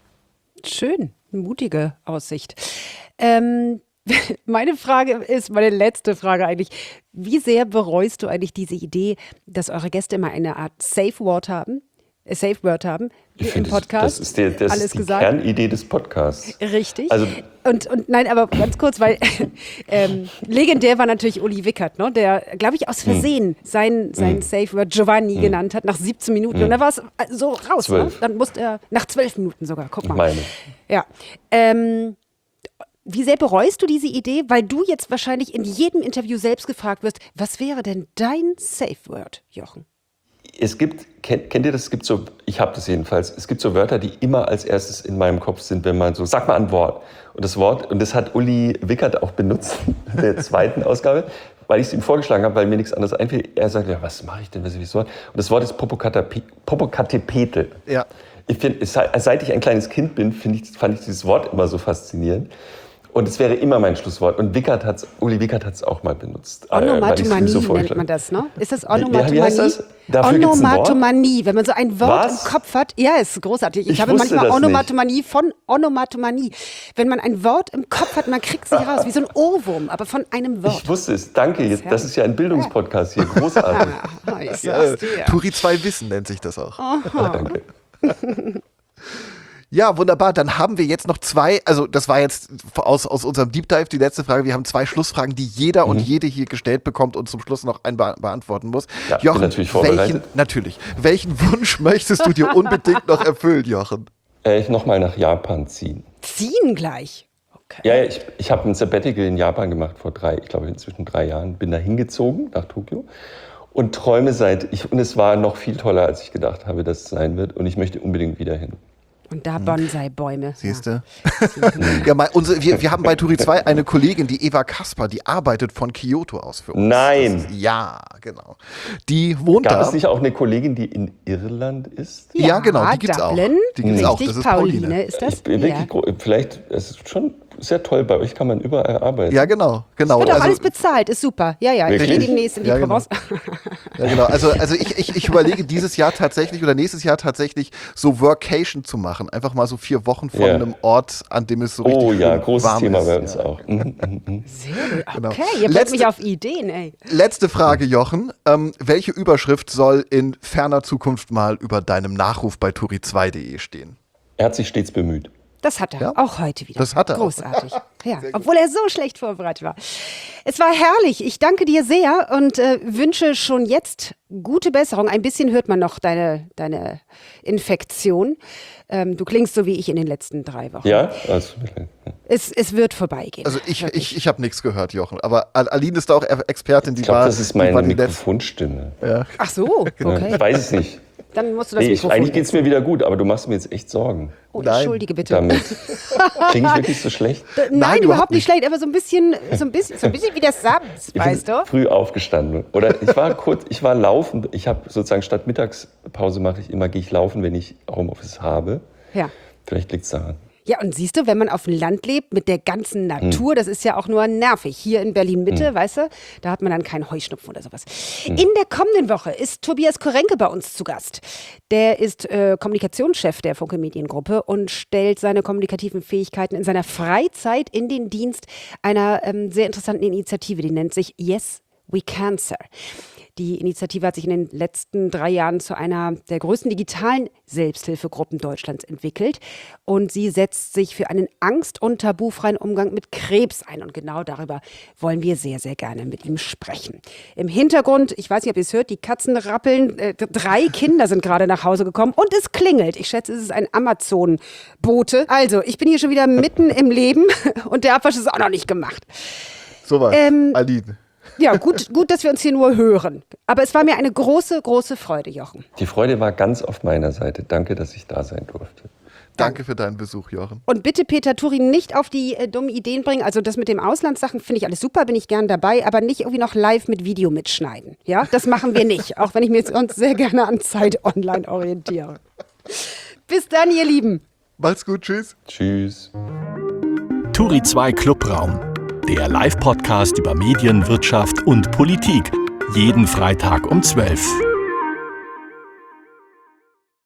Schön, mutige Aussicht. Ähm, meine Frage ist, meine letzte Frage eigentlich, wie sehr bereust du eigentlich diese Idee, dass eure Gäste immer eine Art Safe Word haben? Äh, Safe Word haben ich im finde, Podcast? Das ist, der, das Alles ist die gesagt? Kernidee des Podcasts. Richtig. Also, und, und nein, aber ganz kurz, weil ähm, legendär war natürlich Uli Wickert, ne, der, glaube ich, aus Versehen sein, sein Mm. Safe Word Giovanni mm. genannt hat, nach siebzehn Minuten. Mm. Und da war es so raus. Ne? Dann musste er, nach zwölf Minuten sogar, guck mal. Meine. Ja. Ähm, wie sehr bereust du diese Idee? Weil du jetzt wahrscheinlich in jedem Interview selbst gefragt wirst, was wäre denn dein Safe Word, Jochen? Es gibt, kennt, kennt ihr das? Es gibt so, ich habe das jedenfalls, es gibt so Wörter, die immer als erstes in meinem Kopf sind, wenn man so, sag mal ein Wort. Und das Wort, und das hat Uli Wickert auch benutzt in der zweiten Ausgabe, weil ich es ihm vorgeschlagen habe, weil mir nichts anderes einfiel. Er sagt, ja, was mache ich denn, was ich so? Und das Wort ist Popocatépetl. Ja. Ich finde, seit ich ein kleines Kind bin, ich, fand ich dieses Wort immer so faszinierend. Und es wäre immer mein Schlusswort. Und Wickert hat's, Uli Wickert hat es auch mal benutzt. Onomatomanie so nennt man das, ne? Ist das Onomatomanie? Wie heißt das? Dafür gibt's ein Wort? Onomatomanie, wenn man so ein Wort Was? im Kopf hat. Ja, ist großartig. Ich, Ich habe wusste manchmal das Onomatomanie von Onomatomanie. Wenn man ein Wort im Kopf hat, man kriegt sie raus, wie so ein Ohrwurm, aber von einem Wort. Ich wusste es. Danke. Jetzt, das ist ja ein Bildungspodcast hier. Großartig. Ah, ich sag's Ja, dir. Turi zwei Wissen nennt sich das auch. Danke. Ja, wunderbar. Dann haben wir jetzt noch zwei, also das war jetzt aus, aus unserem Deep Dive die letzte Frage. Wir haben zwei Schlussfragen, die jeder mhm. und jede hier gestellt bekommt und zum Schluss noch einen be- beantworten muss. Ja, Jochen, bin natürlich vorbereitet. Welchen, natürlich. Welchen Wunsch möchtest du dir unbedingt noch erfüllen, Jochen? Äh, ich nochmal nach Japan ziehen. Ziehen gleich. Okay. Ja, ja ich, ich habe ein Sabbatical in Japan gemacht vor drei, ich glaube inzwischen drei Jahren. Bin da hingezogen nach Tokio und träume seit, ich, und es war noch viel toller, als ich gedacht habe, dass es sein wird. Und ich möchte unbedingt wieder hin. Und da Bonsai-Bäume. Siehst du? Ja, ja mein, unsere, wir, wir haben bei Turi zwei eine Kollegin, die Eva Kasper, die arbeitet von Kyoto aus für uns. Nein! Das ist, ja, genau. Die wohnt Gab da. es nicht auch eine Kollegin, die in Irland ist? Ja, ja genau, die gibt's Dublin. auch. Die gibt's auch. Richtig, Das ist Pauline. Pauline. Ist das? Ich bin wirklich gro- vielleicht, es ist schon sehr toll, bei euch kann man überall arbeiten. Ja, genau. genau. Wird auch Also- alles bezahlt, ist super. Ja, ja, ich Wirklich? gehe demnächst in die Ja, genau. Provence. Ja, genau. Also, also ich, ich, ich überlege dieses Jahr tatsächlich oder nächstes Jahr tatsächlich so Workation zu machen. Einfach mal so vier Wochen von Ja. einem Ort, an dem es so richtig Oh ja, schön großes warm Thema ist. bei uns Ja. auch. Mhm, mhm, mhm. Sehr gut. Genau. Okay, ihr bringt Letzte- mich auf Ideen, ey. Letzte Frage, Jochen. Ähm, welche Überschrift soll in ferner Zukunft mal über deinem Nachruf bei turi zwei punkt de stehen? Er hat sich stets bemüht. Das hat er, Ja? auch heute wieder. Das hat er auch. Großartig. Ja, obwohl er so schlecht vorbereitet war. Es war herrlich. Ich danke dir sehr und äh, wünsche schon jetzt gute Besserung. Ein bisschen hört man noch deine, deine Infektion. Ähm, du klingst so wie ich in den letzten drei Wochen. Ja? Also, Es, es wird vorbeigehen. Also ich, Wirklich. ich, ich habe nichts gehört, Jochen. Aber Al- Aline ist da auch Expertin. Die ich glaube, war, das ist die war meine die letzte- Mikrofonstimme. Ach so, Ja, okay. Ich weiß es nicht. Dann musst du das Nee, ich, Mikrofon eigentlich geht es mir wieder gut, aber du machst mir jetzt echt Sorgen Oh, Nein. entschuldige bitte. damit. Klinge ich wirklich so schlecht? Nein, Nein, überhaupt überhaupt nicht schlecht, aber so ein bisschen, so ein bisschen, so ein bisschen wie der Sams, Ich weißt bin du? früh aufgestanden. Oder ich war kurz, ich war laufen. Ich habe sozusagen statt Mittagspause mache ich immer, gehe ich laufen, wenn ich Homeoffice habe. Ja. Vielleicht liegt es daran. Ja, und siehst du, wenn man auf dem Land lebt mit der ganzen Natur, hm. das ist ja auch nur nervig. Hier in Berlin-Mitte, hm. weißt du, da hat man dann keinen Heuschnupfen oder sowas. Hm. In der kommenden Woche ist Tobias Korenke bei uns zu Gast. Der ist äh, Kommunikationschef der Funke Mediengruppe und stellt seine kommunikativen Fähigkeiten in seiner Freizeit in den Dienst einer ähm, sehr interessanten Initiative, die nennt sich Yes, We Cancer. Die Initiative hat sich in den letzten drei Jahren zu einer der größten digitalen Selbsthilfegruppen Deutschlands entwickelt. Und sie setzt sich für einen angst- und tabufreien Umgang mit Krebs ein. Und genau darüber wollen wir sehr, sehr gerne mit ihm sprechen. Im Hintergrund, ich weiß nicht, ob ihr es hört, die Katzen rappeln. Äh, drei Kinder sind gerade nach Hause gekommen und es klingelt. Ich schätze, es ist ein Amazon-Bote. Also, ich bin hier schon wieder mitten im Leben und der Abwasch ist auch noch nicht gemacht. Sowas, ähm, Aline. Ja, gut, gut, dass wir uns hier nur hören. Aber es war mir eine große, große Freude, Jochen. Die Freude war ganz auf meiner Seite. Danke, dass ich da sein durfte. Danke für deinen Besuch, Jochen. Und bitte Peter Turin nicht auf die äh, dummen Ideen bringen. Also das mit dem Auslandssachen finde ich alles super, bin ich gern dabei, aber nicht irgendwie noch live mit Video mitschneiden. Ja, das machen wir nicht, auch wenn ich mich sonst sehr gerne an Zeit Online orientiere. Bis dann, ihr Lieben. Macht's gut, tschüss. Tschüss. Turi zwei Clubraum, der Live-Podcast über Medien, Wirtschaft und Politik. Jeden Freitag um zwölf.